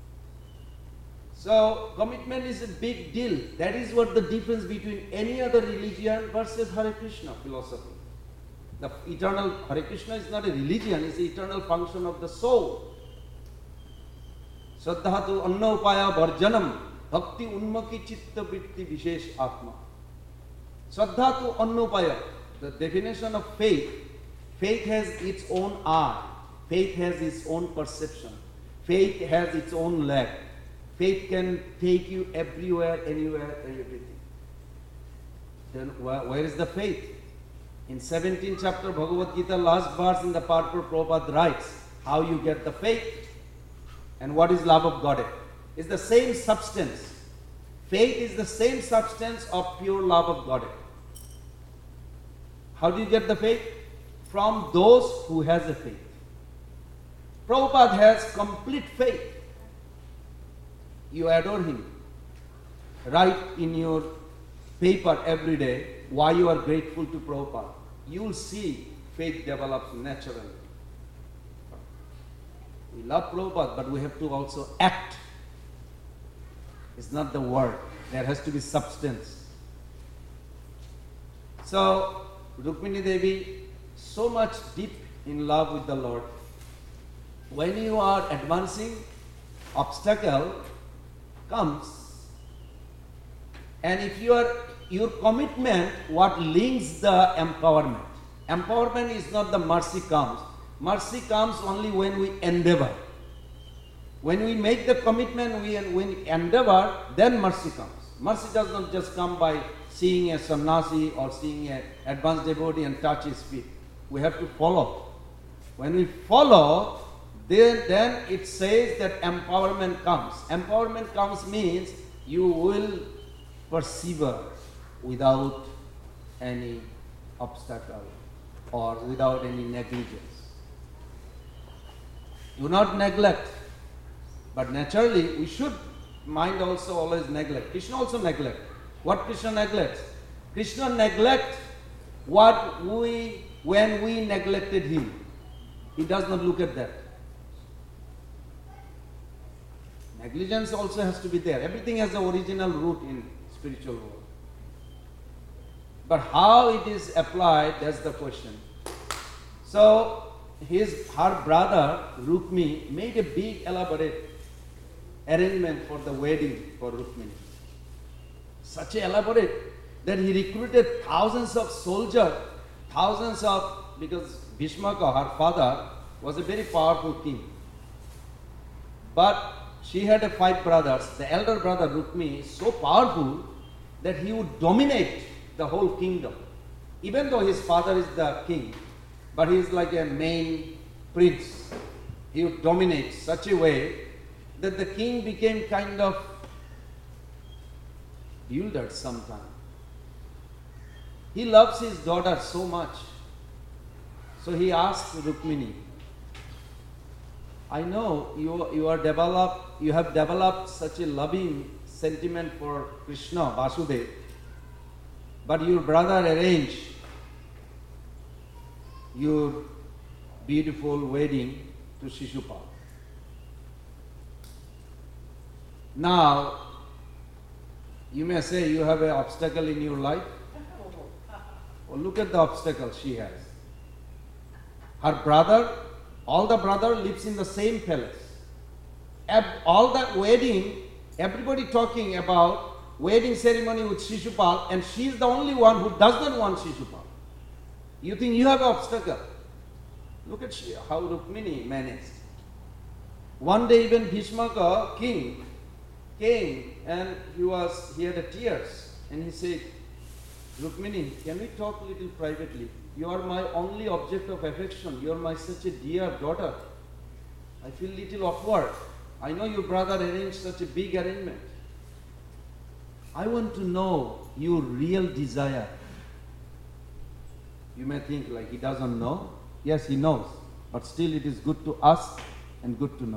So commitment is a big deal. That is what the difference between any other religion versus Hare Krishna philosophy. The eternal Hare Krishna is not a religion, it's the eternal function of the soul. Saddhatu anna upaya varjanam bhakti unmaki chitta vritti vishesh atma. Saddhatu anna upaya, the definition of faith. Faith has its own eye. Faith has its own perception. Faith has its own leg. Faith can take you everywhere, anywhere, and everything. Then where is the faith? In 17th chapter Bhagavad Gita, last verse in the part where Prabhupada writes how you get the faith and what is love of Godhead. It's the same substance. Faith is the same substance of pure love of Godhead. How do you get the faith? From those who has a faith. Prabhupada has complete faith. You adore him. Write in your paper every day why you are grateful to Prabhupada. You will see faith develops naturally. We love Prabhupada, but we have to also act. It's not the word. There has to be substance. So, Rukmini Devi, so much deep in love with the Lord. When you are advancing, obstacle comes, and if your commitment, what links the empowerment. Empowerment is not the mercy comes. Mercy comes only when we endeavor. When we make the commitment, when we endeavor, then mercy comes. Mercy does not just come by seeing a sannyasi or seeing an advanced devotee and touch his feet. We have to follow. When we follow, then it says that empowerment comes. Empowerment comes means you will persevere without any obstacle or without any negligence. Do not neglect. But naturally, we should mind also always neglect. Krishna also neglect. What Krishna neglects? Krishna neglects when we neglected him. He does not look at that. Negligence also has to be there. Everything has the original root in spiritual world. But how it is applied, that's the question. So, her brother, Rukmini, made a big elaborate arrangement for the wedding for Rukmini. Such elaborate that he recruited thousands of soldiers, because Bhishmaka, her father, was a very powerful king. But she had 5 brothers. The elder brother, Rukmini, is so powerful that he would dominate the whole kingdom. Even though his father is the king, but he is like a main prince. He would dominate such a way that the king became kind of bewildered sometimes. He loves his daughter so much. So he asked Rukmini, I know you have developed such a loving sentiment for Krishna, Vasudeva, but your brother arranged your beautiful wedding to Shishupal. Now, you may say you have an obstacle in your life. Well, look at the obstacle she has. Her brother, all the brother lives in the same palace. All that wedding, everybody talking about wedding ceremony with Shishupal, and she is the only one who does not want Shishupal. You think you have an obstacle? Look at how Rukmini managed. One day even Bhishmaka, king, came and he had tears, and he said, Rukmini, can we talk a little privately? You are my only object of affection. You are my such a dear daughter. I feel little awkward. I know your brother arranged such a big arrangement. I want to know your real desire. You may think like he doesn't know. Yes, he knows. But still it is good to ask and good to know.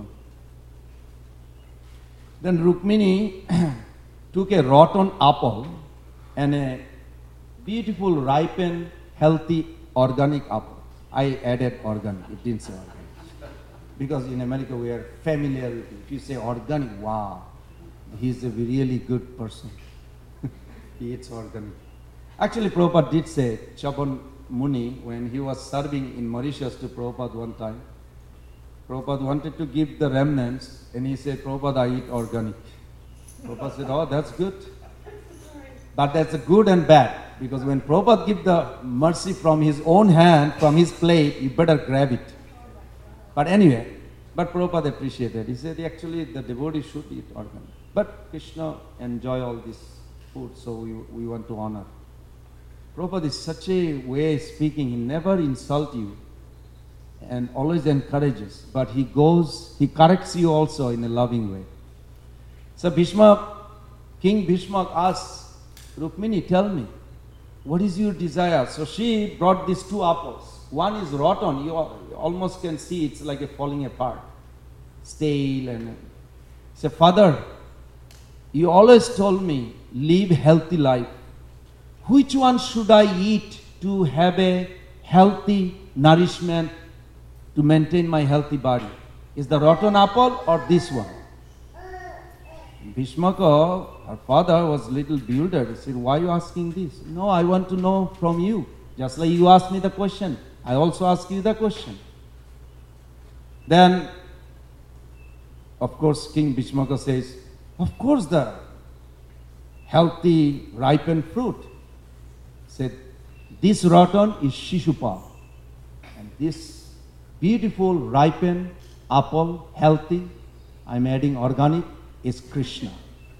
Then Rukmini took a rotten apple and a beautiful, ripened, healthy, organic apple. I added organic. It didn't say organic. Because in America we are familiar with it. If you say organic, wow, he's a really good person. He eats organic. Actually, Prabhupada did say, Chaban Muni, when he was serving in Mauritius to Prabhupada one time, Prabhupada wanted to give the remnants, and he said, Prabhupada, I eat organic. Prabhupada said, oh, that's good. But that's a good and bad, because when Prabhupada gives the mercy from his own hand, from his plate, you better grab it. But anyway, but Prabhupada appreciated. He said, actually, the devotee should eat organic. But Krishna enjoy all this food, so we want to honor. Prabhupada is such a way of speaking. He never insults you and always encourages. But he corrects you also in a loving way. So King Bhishma asks, Rukmini, tell me, what is your desire? So she brought these two apples. One is rotten. You almost can see it's like a falling apart. Stale and... So, Father, you always told me, live healthy life. Which one should I eat to have a healthy nourishment to maintain my healthy body? Is the rotten apple or this one? Bhishmaka, her father, was a little bewildered. He said, why are you asking this? No, I want to know from you. Just like you asked me the question, I also ask you the question. Then, of course, King Bhishmaka says, of course the healthy, ripened fruit. Said, this rotten is Shishupal. And this beautiful, ripened apple, healthy, I'm adding organic, is Krishna.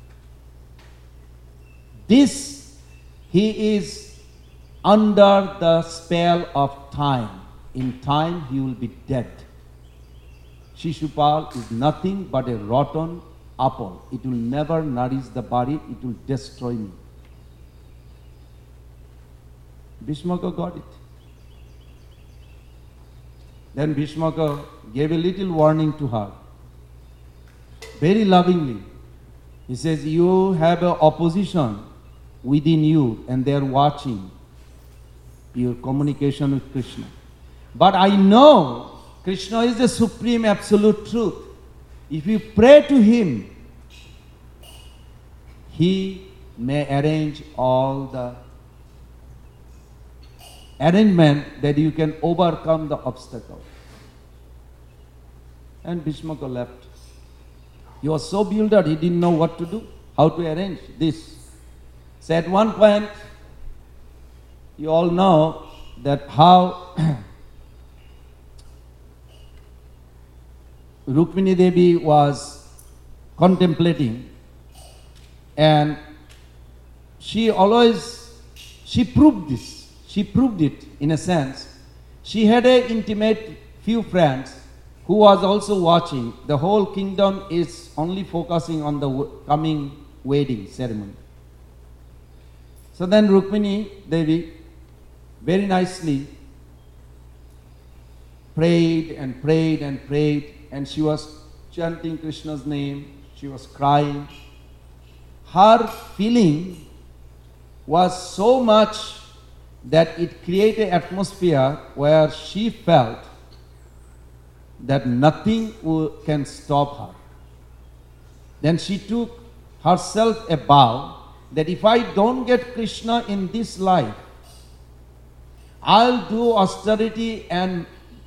This, he is under the spell of time. In time, he will be dead. Shishupal is nothing but a rotten apple. It will never nourish the body. It will destroy me. Bhishmaka got it. Then Bhishmaka gave a little warning to her. Very lovingly. He says, you have an opposition within you and they are watching your communication with Krishna. But I know Krishna is the supreme absolute truth. If you pray to him, he may arrange all the arrangement that you can overcome the obstacle. And Bhishmaka left. He was so bewildered, he didn't know what to do, how to arrange this. So at one point, you all know that how Rukmini Devi was contemplating, and she proved this. She proved it in a sense. She had an intimate few friends who was also watching. The whole kingdom is only focusing on the coming wedding ceremony. So then Rukmini Devi very nicely prayed and prayed and prayed, and she was chanting Krishna's name. She was crying. Her feeling was so much that it created an atmosphere where she felt that nothing can stop her. Then she took herself a vow that if I don't get Krishna in this life, I'll do austerity and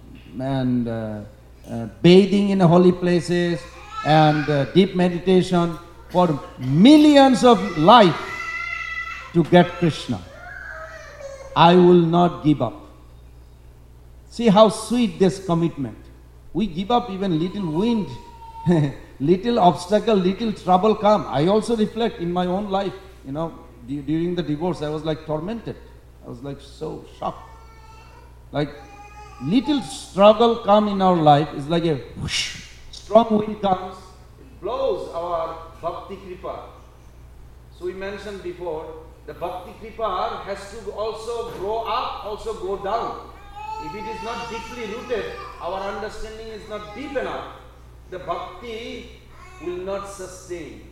bathing in holy places and deep meditation for millions of life to get Krishna. I will not give up. See how sweet this commitment. We give up even little wind, little obstacle, little trouble come. I also reflect in my own life, during the divorce, I was like tormented. I was like so shocked. Like little struggle come in our life is like a whoosh, strong wind comes, it blows our bhakti kripa. So we mentioned before, the bhakti kripa has to also grow up, also go down. If it is not deeply rooted, our understanding is not deep enough, the bhakti will not sustain.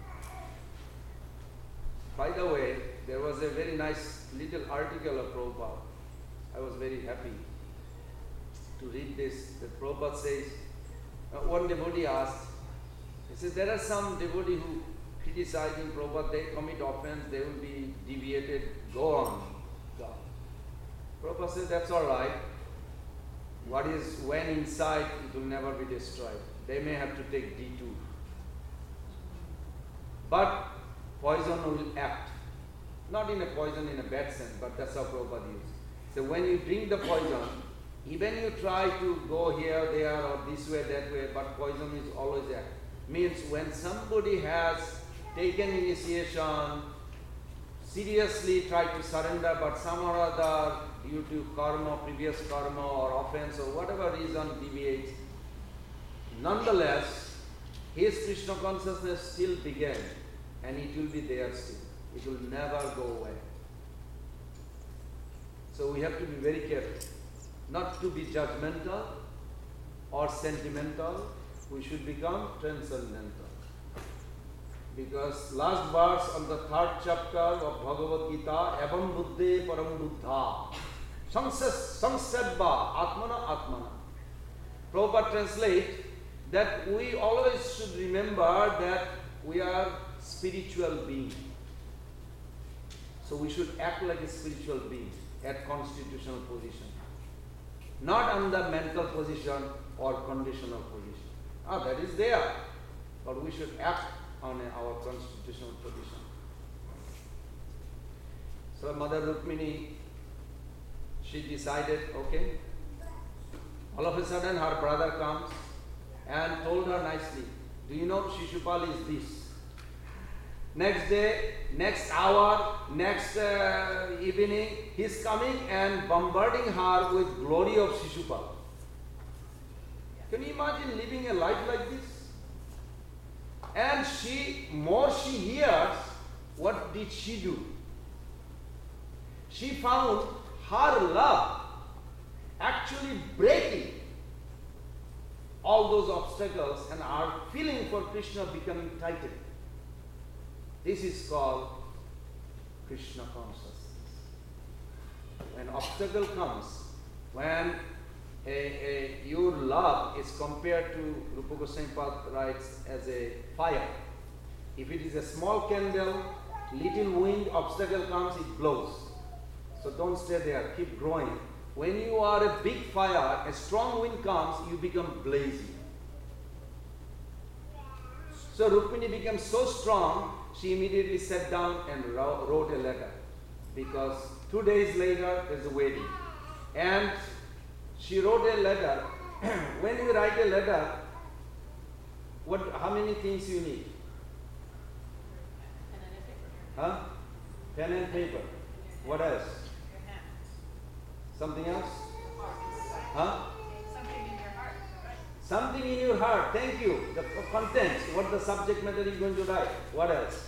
By the way, there was a very nice little article of Prabhupada. I was very happy to read this. That Prabhupada says, one devotee asked, he says, there are some devotees who criticizing Prabhupada, they commit offense, they will be deviated, go on. Prabhupada says, that's all right. What is when inside, it will never be destroyed. They may have to take detour. But poison will act. Not in a poison in a bad sense, but that's how Prabhupada used. So when you drink the poison, even you try to go here, there, or this way, that way, but poison is always there. Means when somebody has taken initiation, seriously try to surrender, but some or other, due to karma, previous karma or offense or whatever reason deviates, nonetheless, his Krishna consciousness still began, and it will be there still. It will never go away. So we have to be very careful, not to be judgmental or sentimental. We should become transcendental. Because last verse on the 3rd chapter of Bhagavad Gita, Evam Buddhe Param Buddha, Samsadva Atmana Atmana. Prabhupada translate that we always should remember that we are spiritual beings. So we should act like a spiritual being at constitutional position. Not under mental position or conditional position. That is there. But we should act on our constitutional position. So Mother Rukmini, she decided, okay. All of a sudden her brother comes and told her nicely, do you know Shishupal is this? Next day, next hour, next evening, he's coming and bombarding her with glory of Shishupal. Can you imagine living a life like this? And more she hears, what did she do? She found her love actually breaking all those obstacles and her feeling for Krishna becoming tightened. This is called Krishna consciousness. When obstacle comes, when your love is compared to, Rupa Goswami Pad writes, as a fire. If it is a small candle, little wind, obstacle comes, it blows. So don't stay there, keep growing. When you are a big fire, a strong wind comes, you become blazing. So Rukmini became so strong, she immediately sat down and wrote a letter. Because 2 days later, there's a wedding. And she wrote a letter. When you write a letter, how many things you need? Huh? Pen and paper. What else? Something else? Huh? Something in your heart. Thank you. The contents. What the subject matter is going to write. What else?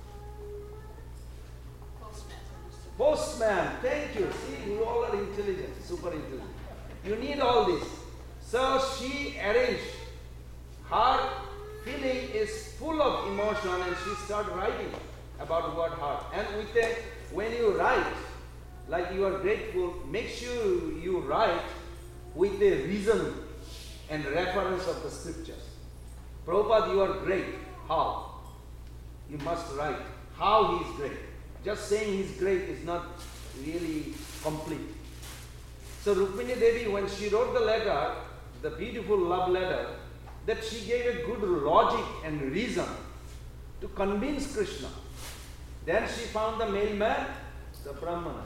Postman. Thank you. See, you all are intelligent. Super intelligent. You need all this. So she arranged. Her feeling is full of emotion and she started writing about what heart. And when you write, like you are grateful, make sure you write with a reason and reference of the scriptures. Prabhupada, you are great. How? You must write how he is great. Just saying he is great is not really complete. So Rukmini Devi, when she wrote the letter, the beautiful love letter, that she gave a good logic and reason to convince Krishna. Then she found the mailman, the Brahmana.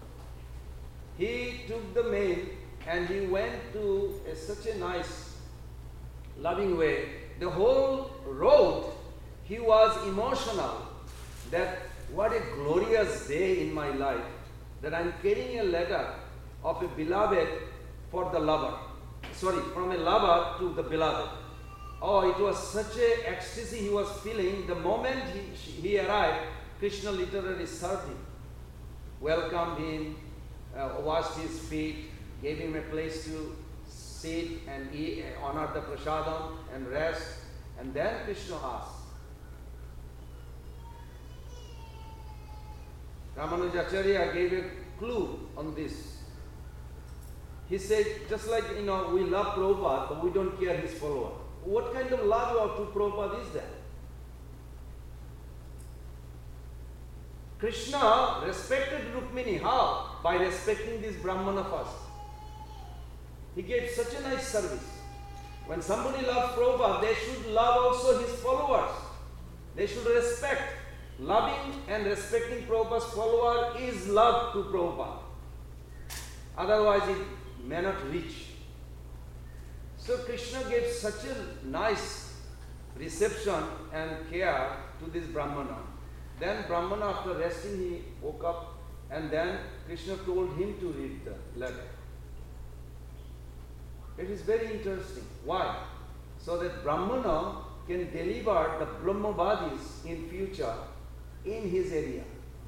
He took the mail and he went to such a nice, loving way. The whole road, he was emotional that what a glorious day in my life that I'm carrying a letter of a beloved for the lover. Sorry, from a lover to the beloved. Oh, it was such a ecstasy he was feeling. The moment he arrived, Krishna literally served him, welcomed him, washed his feet, gave him a place to sit and eat, honor the prasadam and rest. And then Krishna asked. Ramanujacharya gave a clue on this. He said, just like, we love Prabhupada, but we don't care his follower. What kind of love to Prabhupada is that? Krishna respected Rukmini. How? By respecting this Brahmana first. He gave such a nice service. When somebody loves Prabhupada, they should love also his followers. They should respect. Loving and respecting Prabhupada's follower is love to Prabhupada. Otherwise it may not reach. So Krishna gave such a nice reception and care to this Brahmana. Then Brahmana, after resting, he woke up and then Krishna told him to read the letter. It is very interesting. Why? So that Brahmana can deliver the Brahmavadis in future in his area.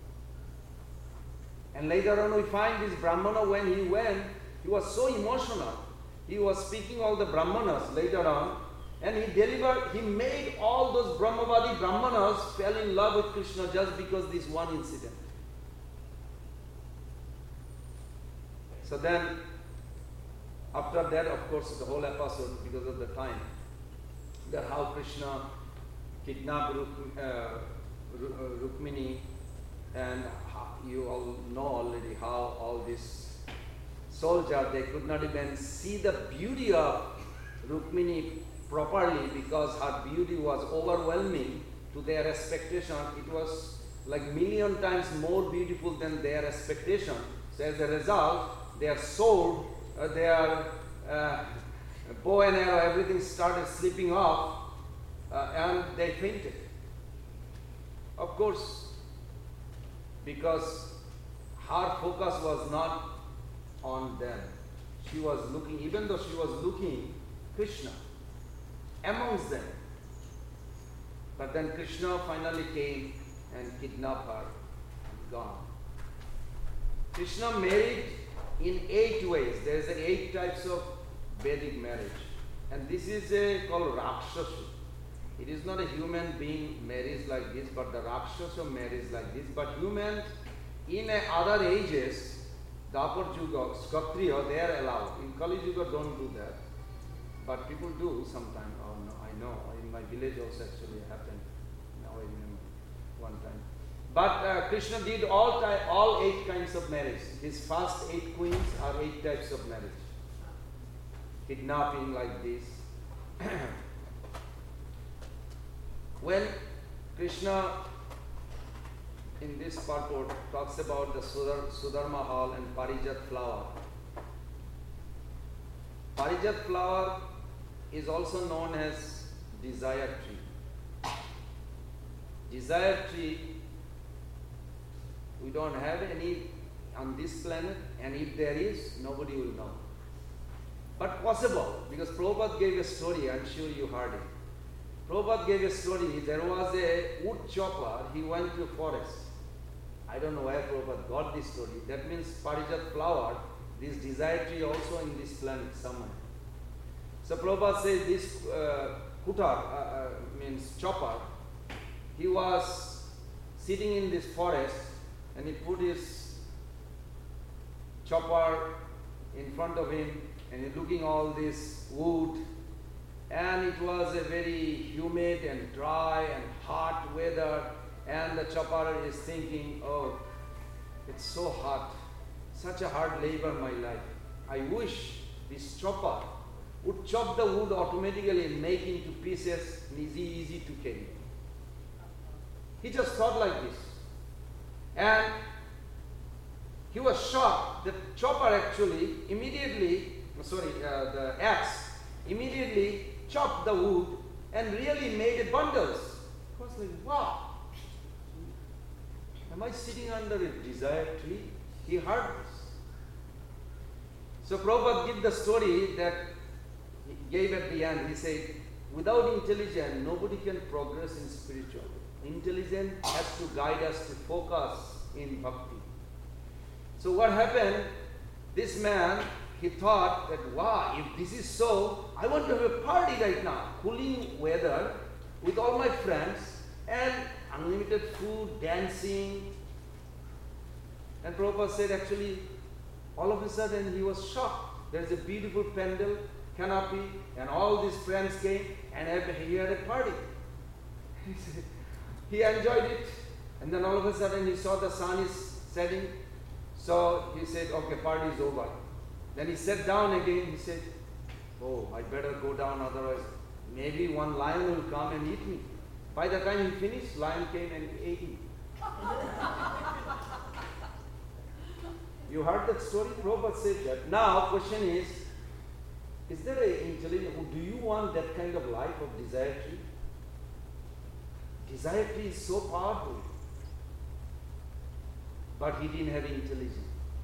And later on we find this Brahmana, when he went, he was so emotional. He was speaking all the Brahmanas later on, and he made all those Brahmavadi Brahmanas fell in love with Krishna just because this one incident. So then, after that, of course, the whole episode, because of the time, that how Krishna kidnapped Rukmini, and you all know already how all these soldiers, they could not even see the beauty of Rukmini properly because her beauty was overwhelming to their expectation. It was like million times more beautiful than their expectation. So as a result, their soul, their bow and arrow, everything started slipping off and they fainted. Of course, because her focus was not on them. She was looking, even though she was looking, Krishna amongst them. But then Krishna finally came and kidnapped her and gone. Krishna married in 8 ways. There is 8 types of Vedic marriage. And this is called Rakshasa. It is not a human being marries like this, but the Rakshasa marries like this. But humans in other ages, Dwapar Yuga, Kshatriya, they are allowed. In Kali Yuga, don't do that. But people do sometimes. Oh, no, I know. In my village also actually happened. Now I remember one time. But Krishna did all 8 kinds of marriage. His first 8 queens are 8 types of marriage. Kidnapping like this. When Krishna in this purport talks about the Sudharma hall and Parijat flower. Parijat flower is also known as desire tree. Desire tree, we don't have any on this planet, and if there is, nobody will know. But possible, because Prabhupada gave a story, I'm sure you heard it. Prabhupada gave a story, there was a wood chopper, he went to forest. I don't know where Prabhupada got this story. That means Parijat flower, this desire tree also in this planet somewhere. So Prabhupada says this kutar, means chopper, he was sitting in this forest and he put his chopper in front of him and he's looking all this wood, and it was a very humid and dry and hot weather, and the chopper is thinking, oh, it's so hot, such a hard labor my life. I wish this chopper would chop the wood automatically and make into pieces and easy to carry. He just thought like this. And he was shocked. The chopper actually the axe immediately chopped the wood and really made a bundles. I was like, wow, am I sitting under a desire tree? He heard this. So Prabhupada gave the story that he gave at the end. He said, without intelligence, nobody can progress in spiritual. Intelligence has to guide us to focus in bhakti. So what happened? This man, he thought that, wow, if this is so, I want to have a party right now. Cooling weather with all my friends and unlimited food, dancing. And Prabhupada said actually, all of a sudden he was shocked. There is a beautiful pandal, canopy, and all these friends came and he had a party. He enjoyed it. And then all of a sudden he saw the sun is setting. So he said, okay, party is over. Then he sat down again. He said, oh, I better go down, otherwise maybe one lion will come and eat me. By the time he finished, lion came and ate him. You heard that story? Prabhupada said that. Now, question is there an intelligent, do you want that kind of life of desire tree? Desire tree is so powerful. But he didn't have intelligence.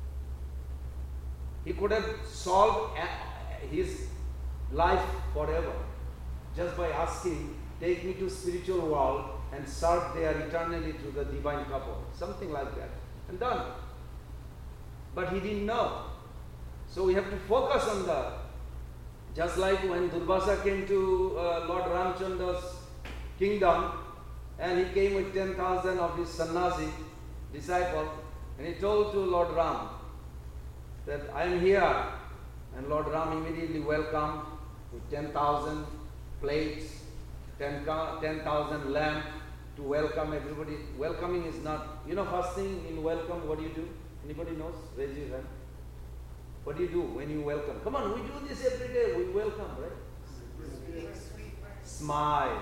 He could have solved his life forever just by asking, take me to spiritual world and serve there eternally to the divine couple. Something like that. And done. But he didn't know. So we have to focus on that. Just like when Durvasa came to Lord Ramchandra's kingdom, and he came with 10,000 of his sannyasi disciples, and he told to Lord Ram that I am here. And Lord Ram immediately welcomed with 10,000 plates, 10,000 lamps to welcome everybody. Welcoming is not, first thing in welcome, what do you do? Anybody knows? Raise your hand. What do you do when you welcome? Come on, we do this every day. We welcome, right? Smile.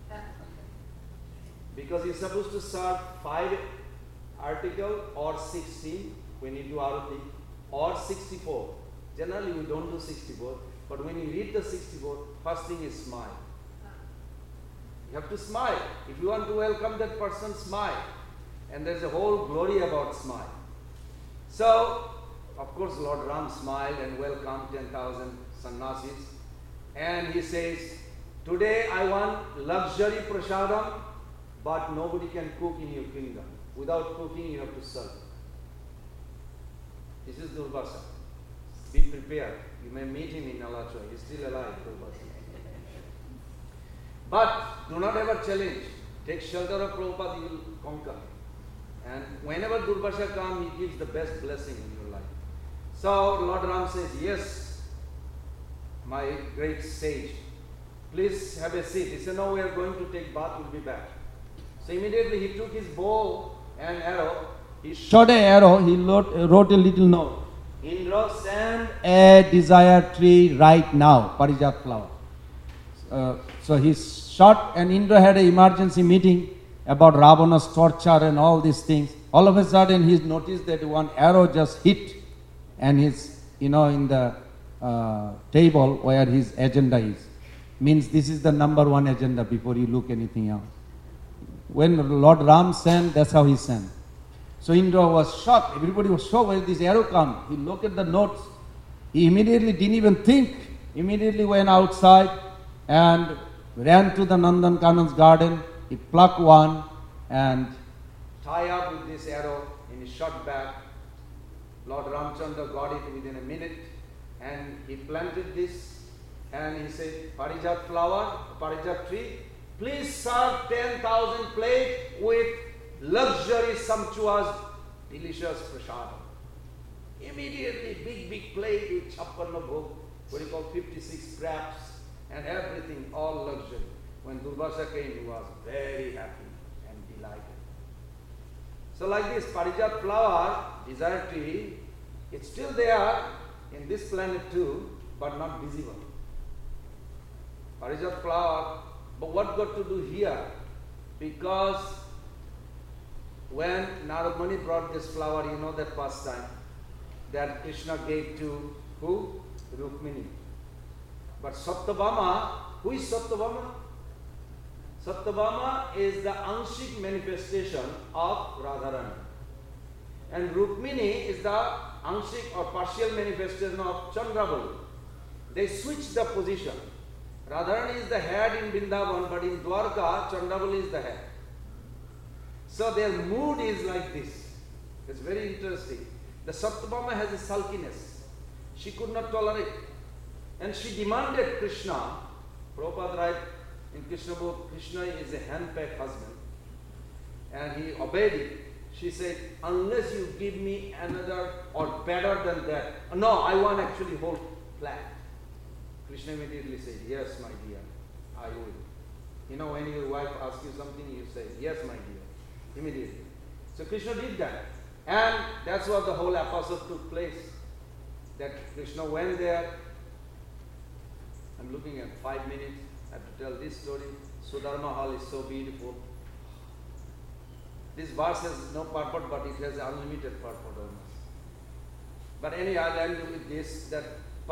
Because you're supposed to serve 5 articles or 16 when you do arati, or 64. Generally, we don't do 64. But when you read the 64, first thing is smile. You have to smile. If you want to welcome that person, smile. And there's a whole glory about smile. So, of course, Lord Ram smiled and welcomed 10,000 sannyasis. And he says, today I want luxury prasadam, but nobody can cook in your kingdom. Without cooking, you have to serve. This is Durvasa. Be prepared. You may meet him in Alachua. He's still alive, Durvasa. But do not ever challenge. Take shelter of Prabhupada, you will conquer. And whenever Durvasa comes, he gives the best blessing in your life. So Lord Ram says, yes, my great sage, please have a seat. He said, no, we are going to take bath, we'll be back. So immediately he took his bow and arrow, he shot an arrow, he wrote a little note. Indra, send a desire tree right now, Parijat flower. So he shot, and Indra had an emergency meeting about Ravana's torture and all these things. All of a sudden he noticed that one arrow just hit, and he's, in the table where his agenda is. Means this is the number one agenda before you look anything else. When Lord Ram sent, that's how he sent. So Indra was shocked. Everybody was shocked where this arrow come. He looked at the notes. He immediately didn't even think. Immediately went outside and ran to the Nandan Kanan's garden. He plucked one and tied up with this arrow, and he shot back. Lord Ramchandra got it within a minute, and he planted this, and he said, Parijat flower, Parijat tree, please serve 10,000 plates with luxury, sumptuous, delicious prasadam. Immediately, big plate with chappanna bhog, what you call 56 scraps, and everything, all luxury. When Durvasa came, he was very happy and delighted. So like this, Parijat flower, desire tree, it's still there in this planet too, but not visible. Parijat flower, but what got to do here? Because when Narad Muni brought this flower, you know that pastime, that Krishna gave to who? Rukmini. But Satyabhama, who is Satyabhama? Satyabhama is the Anshik manifestation of Radharani. And Rukmini is the Anshik or partial manifestation of Chandrabali. They switched the position. Radharani is the head in Vrindavan, but in Dwarka, Chandavali is the head. So their mood is like this. It's very interesting. The Satyabhama has a sulkiness. She could not tolerate. And she demanded Krishna. Prabhupada writes in Krishna book, Krishna is a hand-packed husband. And he obeyed it. She said, unless you give me another or better than that. No, I want actually whole plant. Krishna immediately said, yes, my dear, I will. You know, when your wife asks you something, you say, yes, my dear, immediately. So Krishna did that. And that's what the whole episode took place. That Krishna went there. I'm looking at 5 minutes. I have to tell this story. Sudharma Hall is so beautiful. This verse has no purport, but it has unlimited purport almost. But anyway, I'll end with this, that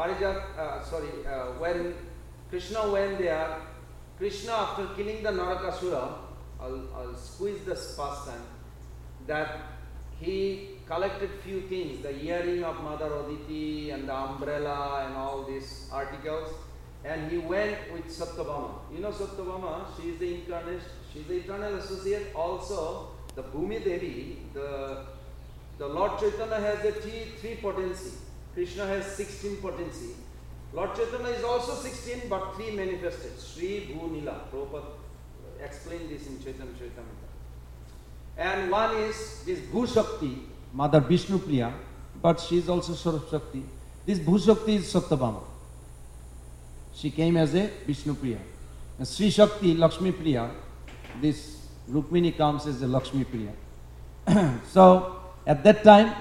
when Krishna went there, Krishna, after killing the Narakasura, I'll squeeze this past time, that he collected few things, the earring of Mother Aditi and the umbrella and all these articles, and he went with Satyabhama. You know Satyabhama, she is the incarnation, she is the eternal associate. Also, the Bhumi Devi, the Lord Chaitanya has a three potency. Krishna has 16 potency. Lord Chaitanya is also 16, but 3 manifested. Sri Bhu Nila. Prabhupada explained this in Chaitanya Charitamrita. And one is this Bhu Shakti, Mother Vishnu Priya, but she is also Swarup Shakti. This Bhu Shakti is Satyabhama. She came as a Vishnu Priya. And Sri Shakti, Lakshmi Priya, this Rukmini comes as a Lakshmi Priya. So, at that time,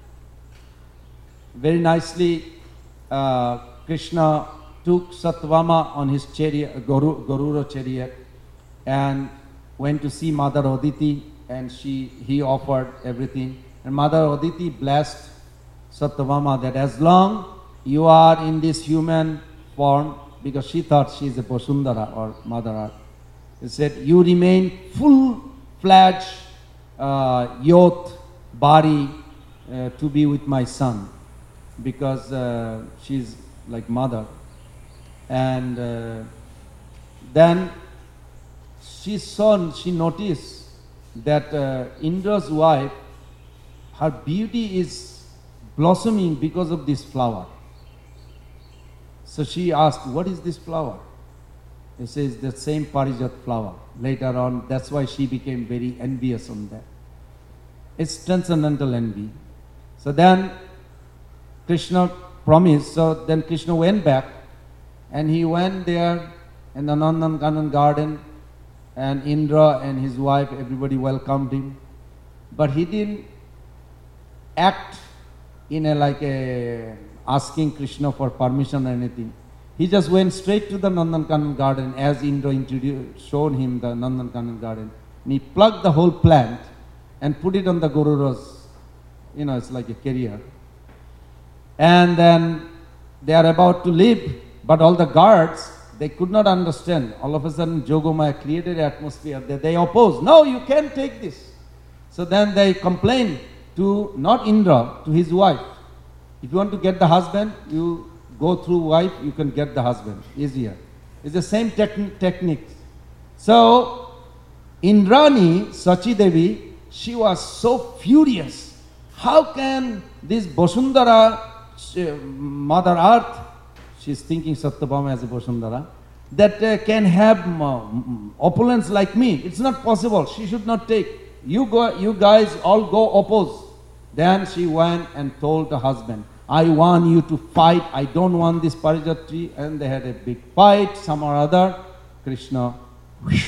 very nicely, Krishna took Satyabhama on his chariot, Garuda chariot, and went to see Mother Aditi, and he offered everything. And Mother Aditi blessed Satyabhama that as long you are in this human form, because she thought she is a Vasundhara or Mother Earth, he said, you remain full-fledged youth body to be with my son, because she's like mother. And then she noticed that Indra's wife, her beauty is blossoming because of this flower. So she asked, what is this flower? He says, the same Parijat flower. Later on, that's why she became very envious on that. It's transcendental envy. So then Krishna promised, so then Krishna went back, and he went there in the Nandankanan garden, and Indra and his wife, everybody welcomed him. But he didn't act in asking Krishna for permission or anything. He just went straight to the Nandankanan garden as Indra shown him the Nandankanan garden. And he plucked the whole plant and put it on the Garuda's, it's like a carrier. And then they are about to leave, but all the guards, they could not understand. All of a sudden, Jogomaya created an atmosphere that they opposed. No, you can't take this. So then they complained to, not Indra, to his wife. If you want to get the husband, you go through wife, you can get the husband easier. It's the same technique. So, Indrani, Sachi Devi, she was so furious. How can this Vasundhara, Mother Earth, she's thinking Satyabhama as a Vasundhara, that can have opulence like me? It's not possible. She should not take. You guys all go oppose. Then she went and told the husband, I want you to fight. I don't want this Parijat tree. And they had a big fight, some or other. Krishna, whoosh.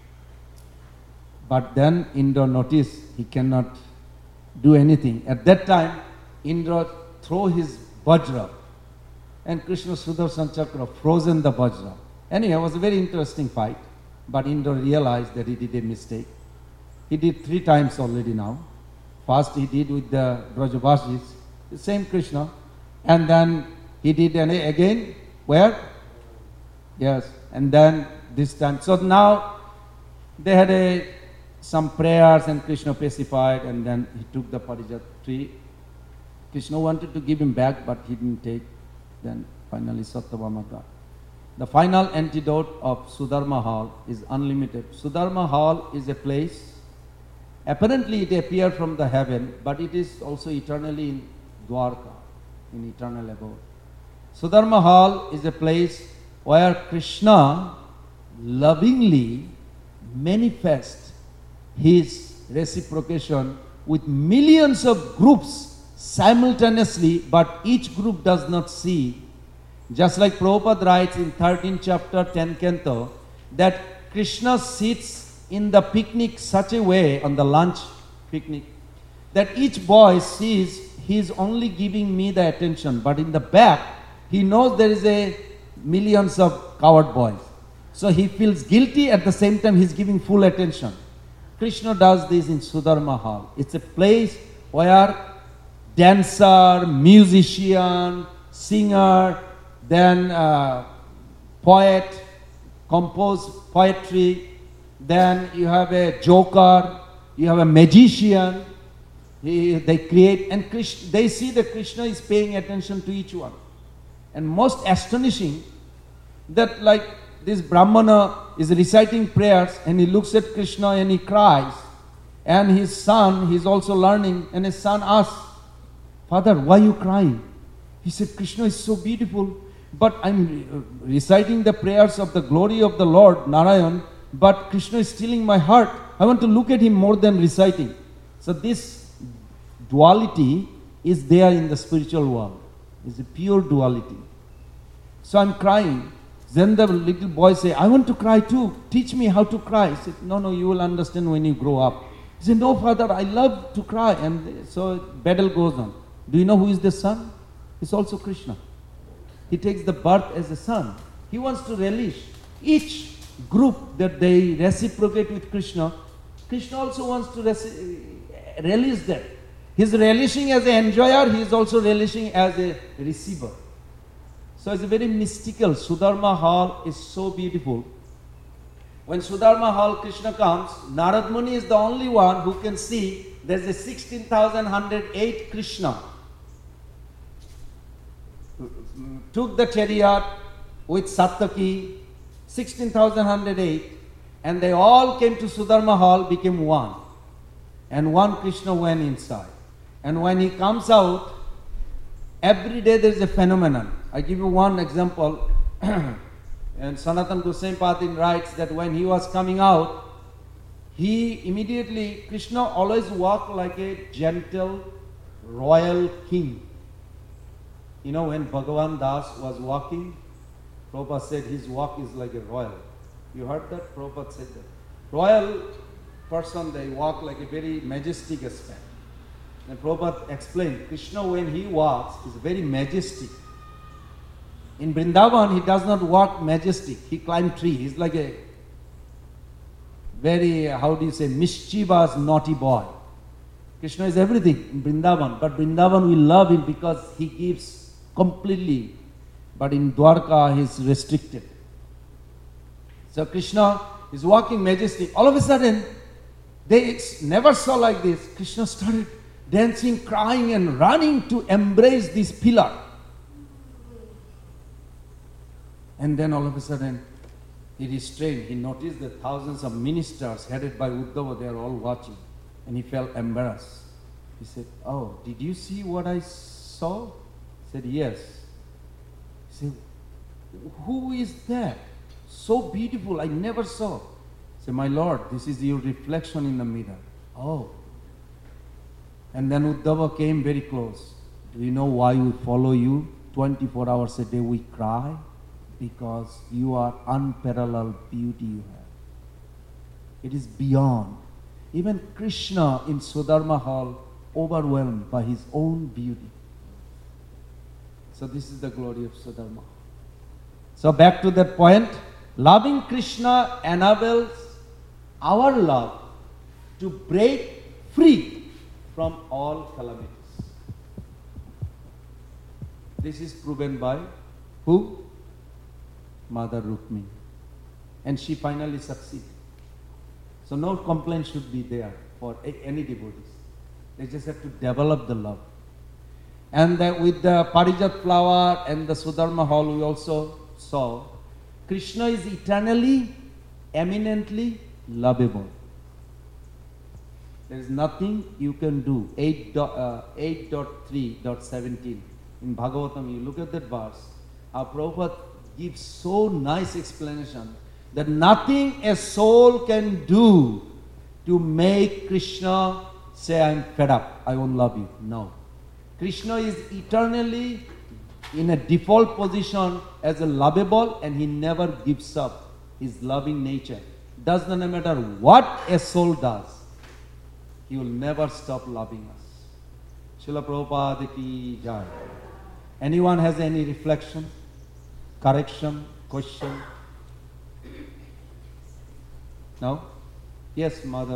But then Indra noticed he cannot do anything. At that time, Indra threw his Vajra, and Krishna Sudarshan Chakra frozen the Vajra. Anyway, it was a very interesting fight. But Indra realized that he did a mistake. He did 3 times already now. First he did with the Brajavasis, the same Krishna. And then he did again, where? Yes, and then this time. So now they had some prayers and Krishna pacified, and then he took the Parijat tree. Krishna wanted to give him back, but he didn't take. Then finally Satyabhama got. The final antidote of Sudharma Hall is unlimited. Sudharma Hall is a place, apparently it appeared from the heaven, but it is also eternally in Dwarka, in eternal abode. Sudharma Hall is a place where Krishna lovingly manifests his reciprocation with millions of groups simultaneously, but each group does not see. Just like Prabhupada writes in 13th chapter, 10th canto, that Krishna sits in the picnic such a way, on the lunch picnic, that each boy sees he is only giving me the attention, but in the back, he knows there is a millions of coward boys. So he feels guilty, at the same time he is giving full attention. Krishna does this in Sudharma Hall. It's a place where dancer, musician, singer, then poet, compose poetry, then you have a joker, you have a magician, they create, and they see that Krishna is paying attention to each one. And most astonishing, that like this Brahmana is reciting prayers and he looks at Krishna and he cries. And his son, he's also learning, and his son asks, "Father, why are you crying?" He said, "Krishna is so beautiful, but I'm reciting the prayers of the glory of the Lord, Narayan, but Krishna is stealing my heart. I want to look at him more than reciting." So this duality is there in the spiritual world. It's a pure duality. So I'm crying. Then the little boy say, "I want to cry too. Teach me how to cry." He said, "No, you will understand when you grow up." He said, "No, father, I love to cry." And so battle goes on. Do you know who is the son? It's also Krishna. He takes the birth as a son. He wants to relish. Each group that they reciprocate with Krishna, Krishna also wants to relish that. He's relishing as an enjoyer, he is also relishing as a receiver. So it's a very mystical. Sudharma Hall is so beautiful. When Sudharma Hall Krishna comes, Narad Muni is the only one who can see there's a 16,108 Krishna. Took the chariot with Satyaki, 16,108, and they all came to Sudharma Hall, became one. And one Krishna went inside. And when he comes out, every day there is a phenomenon. I give you one example. And Sanatan Goswami Patin writes that when he was coming out, he immediately, Krishna always walked like a gentle, royal king. You know, when Bhagavan Das was walking, Prabhupada said his walk is like a royal. You heard that? Prabhupada said that. Royal person, they walk like a very majestic aspect. And Prabhupada explained, Krishna when he walks is very majestic. In Vrindavan, he does not walk majestic. He climbs trees. He's like a very, mischievous, naughty boy. Krishna is everything in Vrindavan. But Vrindavan, we love him because he gives completely. But in Dwarka, he is restricted. So Krishna is walking majestic. All of a sudden, they never saw like this. Krishna started dancing, crying, and running to embrace this pillar. And then all of a sudden, he restrained. He noticed that thousands of ministers headed by Uddhava, they are all watching. And he felt embarrassed. He said, "Oh, did you see what I saw?" He said, "Yes." He said, "Who is that? So beautiful, I never saw." He said, "My Lord, this is your reflection in the mirror." "Oh." And then Uddhava came very close. "Do you know why we follow you? 24 hours a day we cry. Because you are unparalleled beauty you have. It is beyond. Even Krishna in Sudharma Hall, overwhelmed by his own beauty." So this is the glory of Sudharma. So back to that point, loving Krishna enables our love to break free from all calamities. This is proven by who? Mother Rukmini. And she finally succeeded. So no complaint should be there for any devotees. They just have to develop the love. And with the Parijat flower and the Sudharma Hall, we also saw Krishna is eternally, eminently lovable. There is nothing you can do. 8.3.17 in Bhagavatam, you look at that verse, our Prabhupada gives so nice explanation that nothing a soul can do to make Krishna say, I'm fed up, I won't love you. No. Krishna is eternally in a default position as a lovable, and he never gives up his loving nature. Does not matter what a soul does, he will never stop loving us. Srila Prabhupada ki jai. Anyone has any reflection, correction, question? No? Yes, mother.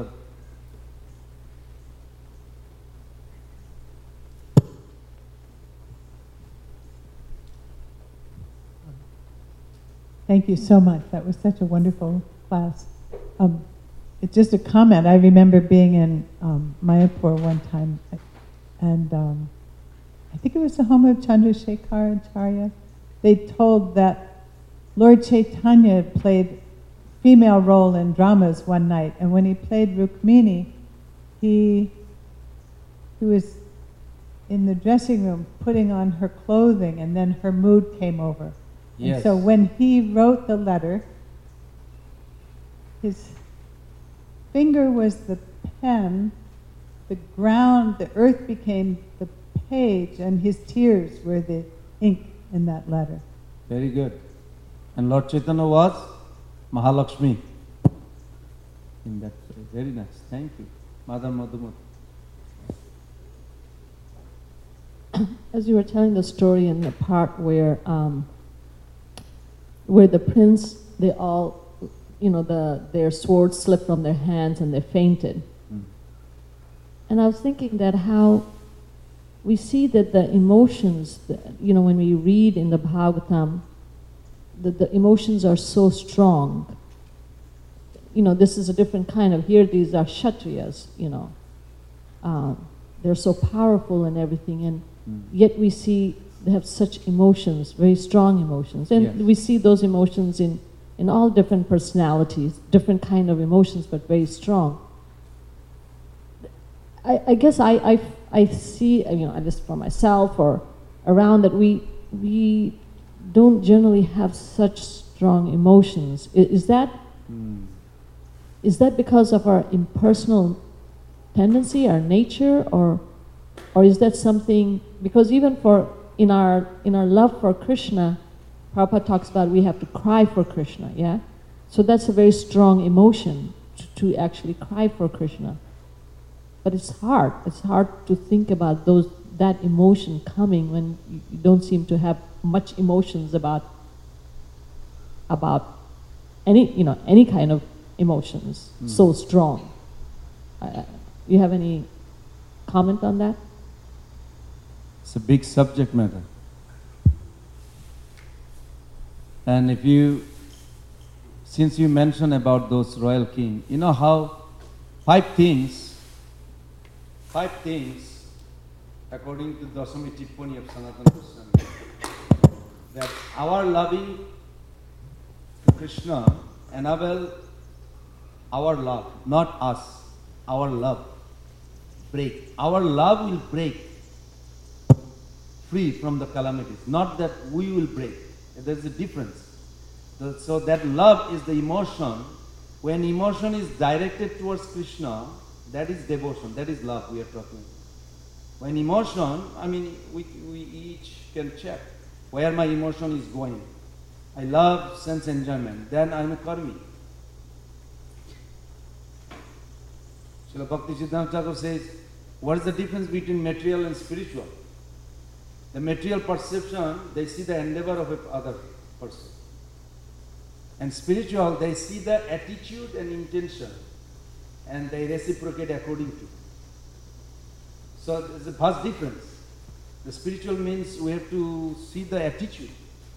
Thank you so much. That was such a wonderful class. It's just a comment. I remember being in Mayapur one time, and I think it was the home of Chandrasekhar Acharya. They told that Lord Chaitanya played female role in dramas one night, and when he played Rukmini, he was in the dressing room putting on her clothing, and then her mood came over. Yes. And so when he wrote the letter, his finger was the pen, the ground, the earth became the page, and his tears were the ink in that letter. Very good. And Lord Chaitanya was Mahalakshmi in that play. Very nice. Thank you. Mother Madhumati. As you were telling the story in the part where the prince, they all, their swords slipped from their hands and they fainted. And I was thinking that how we see that the emotions, when we read in the Bhagavatam, that the emotions are so strong. This is a different kind of, here these are Kshatriyas, they're so powerful and everything, and yet we see they have such emotions, very strong emotions. And yes, we see those emotions in all different personalities, different kind of emotions, but very strong. I guess I see, just for myself or around, that we don't generally have such strong emotions. Is that because of our impersonal tendency, our nature, or is that something, because even in our love for Krishna, Prabhupada talks about we have to cry for Krishna, yeah? So that's a very strong emotion to actually cry for Krishna. But it's hard. It's hard to think about that emotion coming when you don't seem to have much emotions about any kind of emotions so strong. You have any comment on that? It's a big subject matter. And since you mentioned about those royal king, you know how five things, according to Dasami Tippani of Sanatana Goswami, that our loving to Krishna enable our love, not us, our love break. Our love will break free from the calamities, not that we will break. There's a difference. So that love is the emotion. When emotion is directed towards Krishna, that is devotion, that is love we are talking. When emotion, we each can check where my emotion is going. I love sense enjoyment, then I'm a karmi. Srila Bhakti Siddhanta Thakur says, what is the difference between material and spiritual? The material perception, they see the endeavor of other person. And spiritual, they see the attitude and intention, and they reciprocate according to. So there's a vast difference. The spiritual means we have to see the attitude.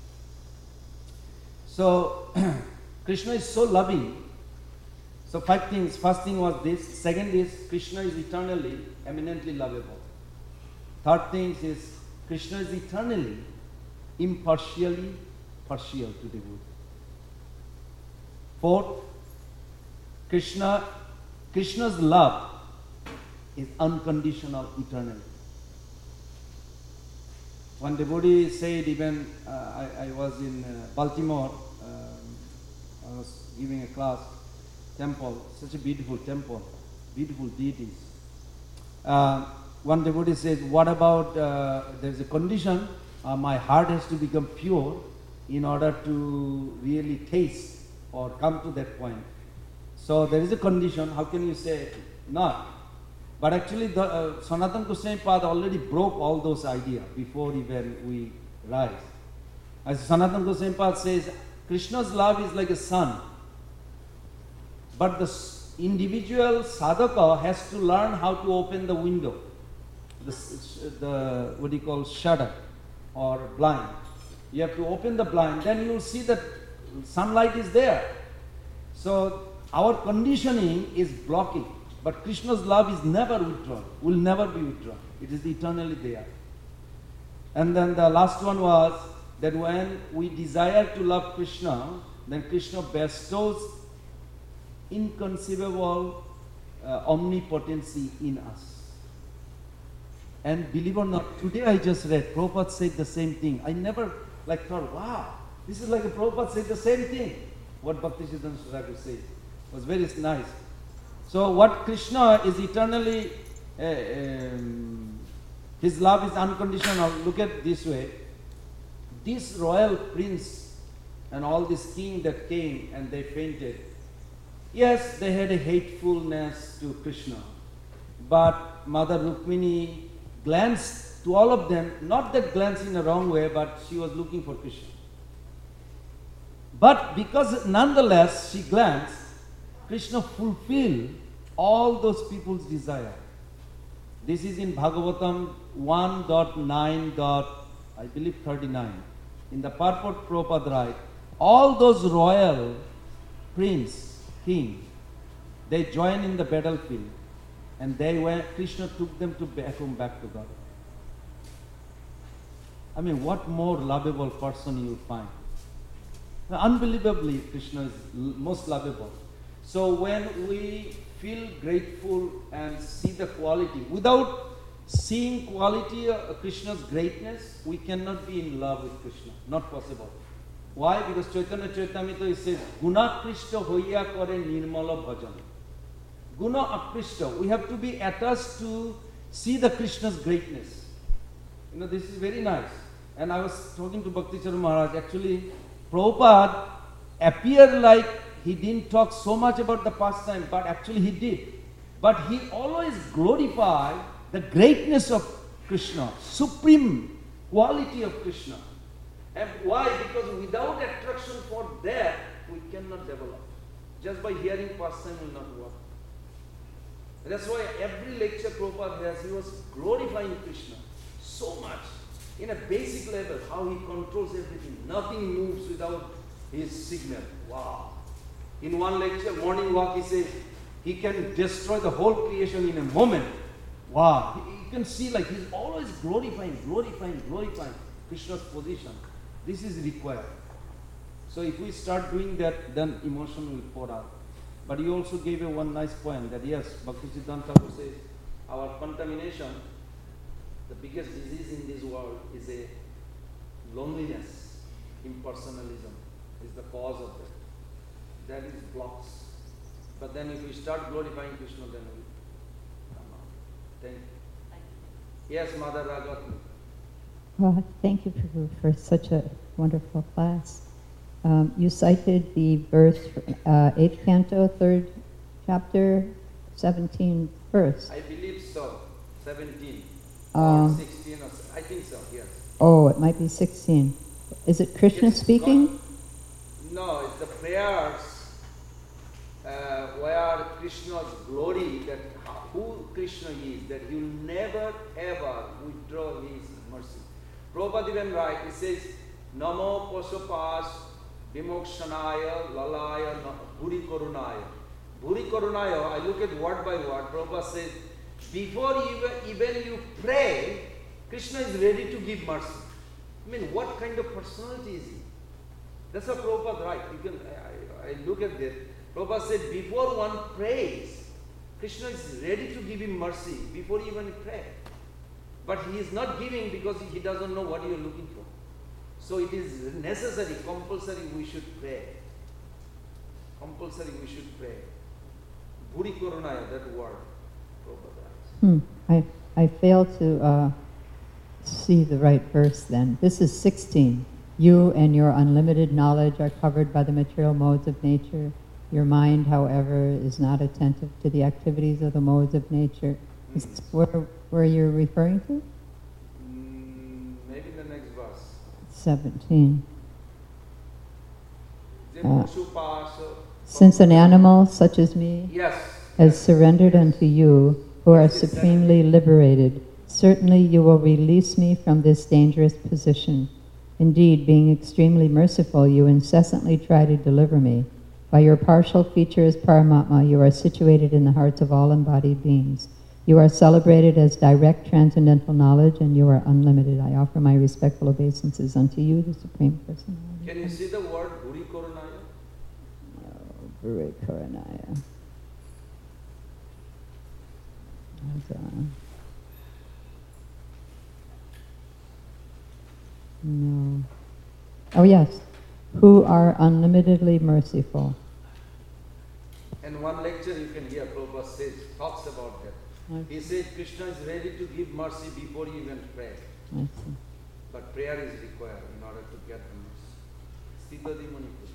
So Krishna is so loving. So five things. First thing was this. Second is Krishna is eternally, eminently lovable. Third thing is Krishna is eternally, impartially partial to devotee. Fourth, Krishna's love is unconditional, eternal. One devotee said, even I was in Baltimore, I was giving a class, temple, such a beautiful temple, beautiful deities. One devotee says, what about, there's a condition, my heart has to become pure in order to really taste or come to that point. So there is a condition, how can you say not? But actually, the Sanatana Goswami Pada already broke all those ideas before even we rise. As Sanatana Goswami Pada says, Krishna's love is like a sun. But the individual sadhaka has to learn how to open the window, the what do you call, shutter or blind. You have to open the blind, then you will see that sunlight is there. So our conditioning is blocking. But Krishna's love is never withdrawn, will never be withdrawn. It is eternally there. And then the last one was that when we desire to love Krishna, then Krishna bestows inconceivable omnipotency in us. And believe it or not, today I just read, Prabhupada said the same thing. I never thought, wow, this is like a Prabhupada said the same thing. What Bhaktisiddhanta Saraswati said. It was very nice. So what Krishna is eternally, his love is unconditional. Look at it this way. This royal prince and all this king that came and they fainted, yes, they had a hatefulness to Krishna. But Mother Rukmini glanced to all of them, not that glance in a wrong way, but she was looking for Krishna. But because nonetheless she glanced, Krishna fulfilled all those people's desire. This is in Bhagavatam 1.9. I believe 39. In the purport Prabhupada writes, all those royal prince, king, they joined in the battlefield and Krishna took them to back to God. I mean, what more lovable person you find? Unbelievably, Krishna is most lovable. So when we feel grateful and see the quality, without seeing quality of Krishna's greatness, we cannot be in love with Krishna. Not possible. Why? Because Chaitanya Charitamrita says, Guna Krishna hoya kore nirmala bhajan. Guna Akrishna. We have to be attached to see the Krishna's greatness. You know, this is very nice. And I was talking to Bhakti Charan Maharaj. Actually, Prabhupada appeared like he didn't talk so much about the pastime, but actually he did. But he always glorified the greatness of Krishna, supreme quality of Krishna. And why? Because without attraction for that, we cannot develop. Just by hearing pastime will not work. That's why every lecture Prabhupada has, he was glorifying Krishna so much. In a basic level, how he controls everything. Nothing moves without his signal. Wow. In one lecture, morning walk, he says, he can destroy the whole creation in a moment. Wow. You can see like he's always glorifying Krishna's position. This is required. So if we start doing that, then emotion will pour out. But he also gave a one nice point that yes, Bhaktisiddhanta Thakur says, our contamination, the biggest disease in this world is a loneliness, impersonalism is the cause of that. That is blocks. But then if we start glorifying Krishna, then we come out. Thank you. Yes, Mother Ragatni. Well, thank you for such a wonderful class. You cited the verse, 8th canto, 3rd chapter, 17th verse. I believe so, 17 or 16 or so. I think so, yes. Oh, it might be 16. Is it Krishna speaking? No, it's the prayers where Krishna's glory, that who Krishna is, that he will never ever withdraw his mercy. Prabhupada even writes, he says, Namo Pasapas Vimokshanaya Lalaya Bhuri Karunaya. Bhuri Karunaya, I look at word by word, Prabhupada says, before even you pray, Krishna is ready to give mercy. I mean, what kind of personality is he? That's what Prabhupada writes. You can, I look at this. Prabhupada said, before one prays, Krishna is ready to give him mercy before he even prays. But he is not giving because he doesn't know what you are looking for. So it is necessary, compulsory we should pray. Compulsory we should pray. Bhuri Korunaya, that word, Prabhupada writes. I fail to see the right verse then. This is 16. You and your unlimited knowledge are covered by the material modes of nature. Your mind, however, is not attentive to the activities of the modes of nature. Is this where you're referring to? Maybe the next verse. 17. Since an animal such as me has surrendered unto you, who are supremely liberated, certainly you will release me from this dangerous position. Indeed, being extremely merciful, you incessantly try to deliver me. By your partial feature as Paramatma, you are situated in the hearts of all embodied beings. You are celebrated as direct transcendental knowledge, and you are unlimited. I offer my respectful obeisances unto you, the Supreme Personality. Can you see the word Bhuri Korunaya? Bhuri Korunaya. No. Oh yes, who are unlimitedly merciful. In one lecture you can hear Prabhupada says, talks about that. Okay. He said Krishna is ready to give mercy before you even pray. I see. But prayer is required in order to get the mercy. Sitadi Manipur.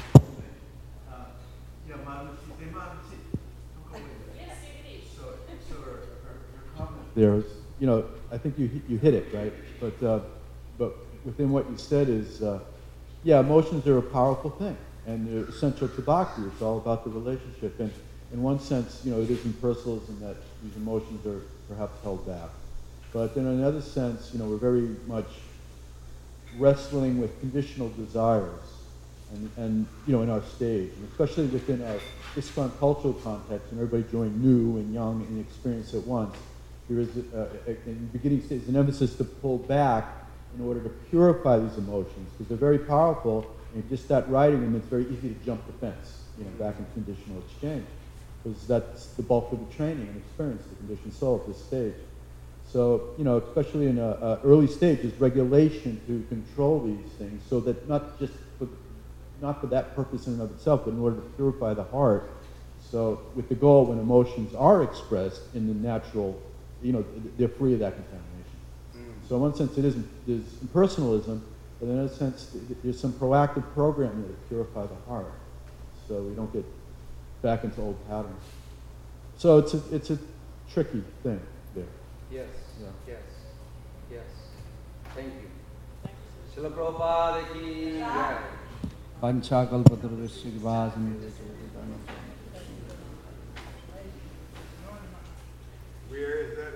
There's, you know, I think you hit it, right? But within what you said is, yeah, emotions are a powerful thing, and they're essential to bhakti. It's all about the relationship. And in one sense, you know, it is impersonalism that these emotions are perhaps held back. But then in another sense, you know, we're very much wrestling with conditional desires, and you know, in our stage, and especially within our ISKCON cultural context, and everybody joined new and young and experienced at once. There is, in the beginning stage, an emphasis to pull back in order to purify these emotions, because they're very powerful, and if you just start riding them, it's very easy to jump the fence, you know, back in conditional exchange, because that's the bulk of the training and experience of the conditioned soul at this stage. So, you know, especially in early stages, regulation to control these things, so that not for that purpose in and of itself, but in order to purify the heart. So, with the goal, when emotions are expressed in the natural, you know, they're free of that contamination. So in one sense, there's impersonalism, but in another sense, there's some proactive programming to purify the heart, so we don't get back into old patterns. So it's a tricky thing there. Yes, Yeah. yes. Thank you. Srila Prabhupada ki jai. Panchakalpatarvasya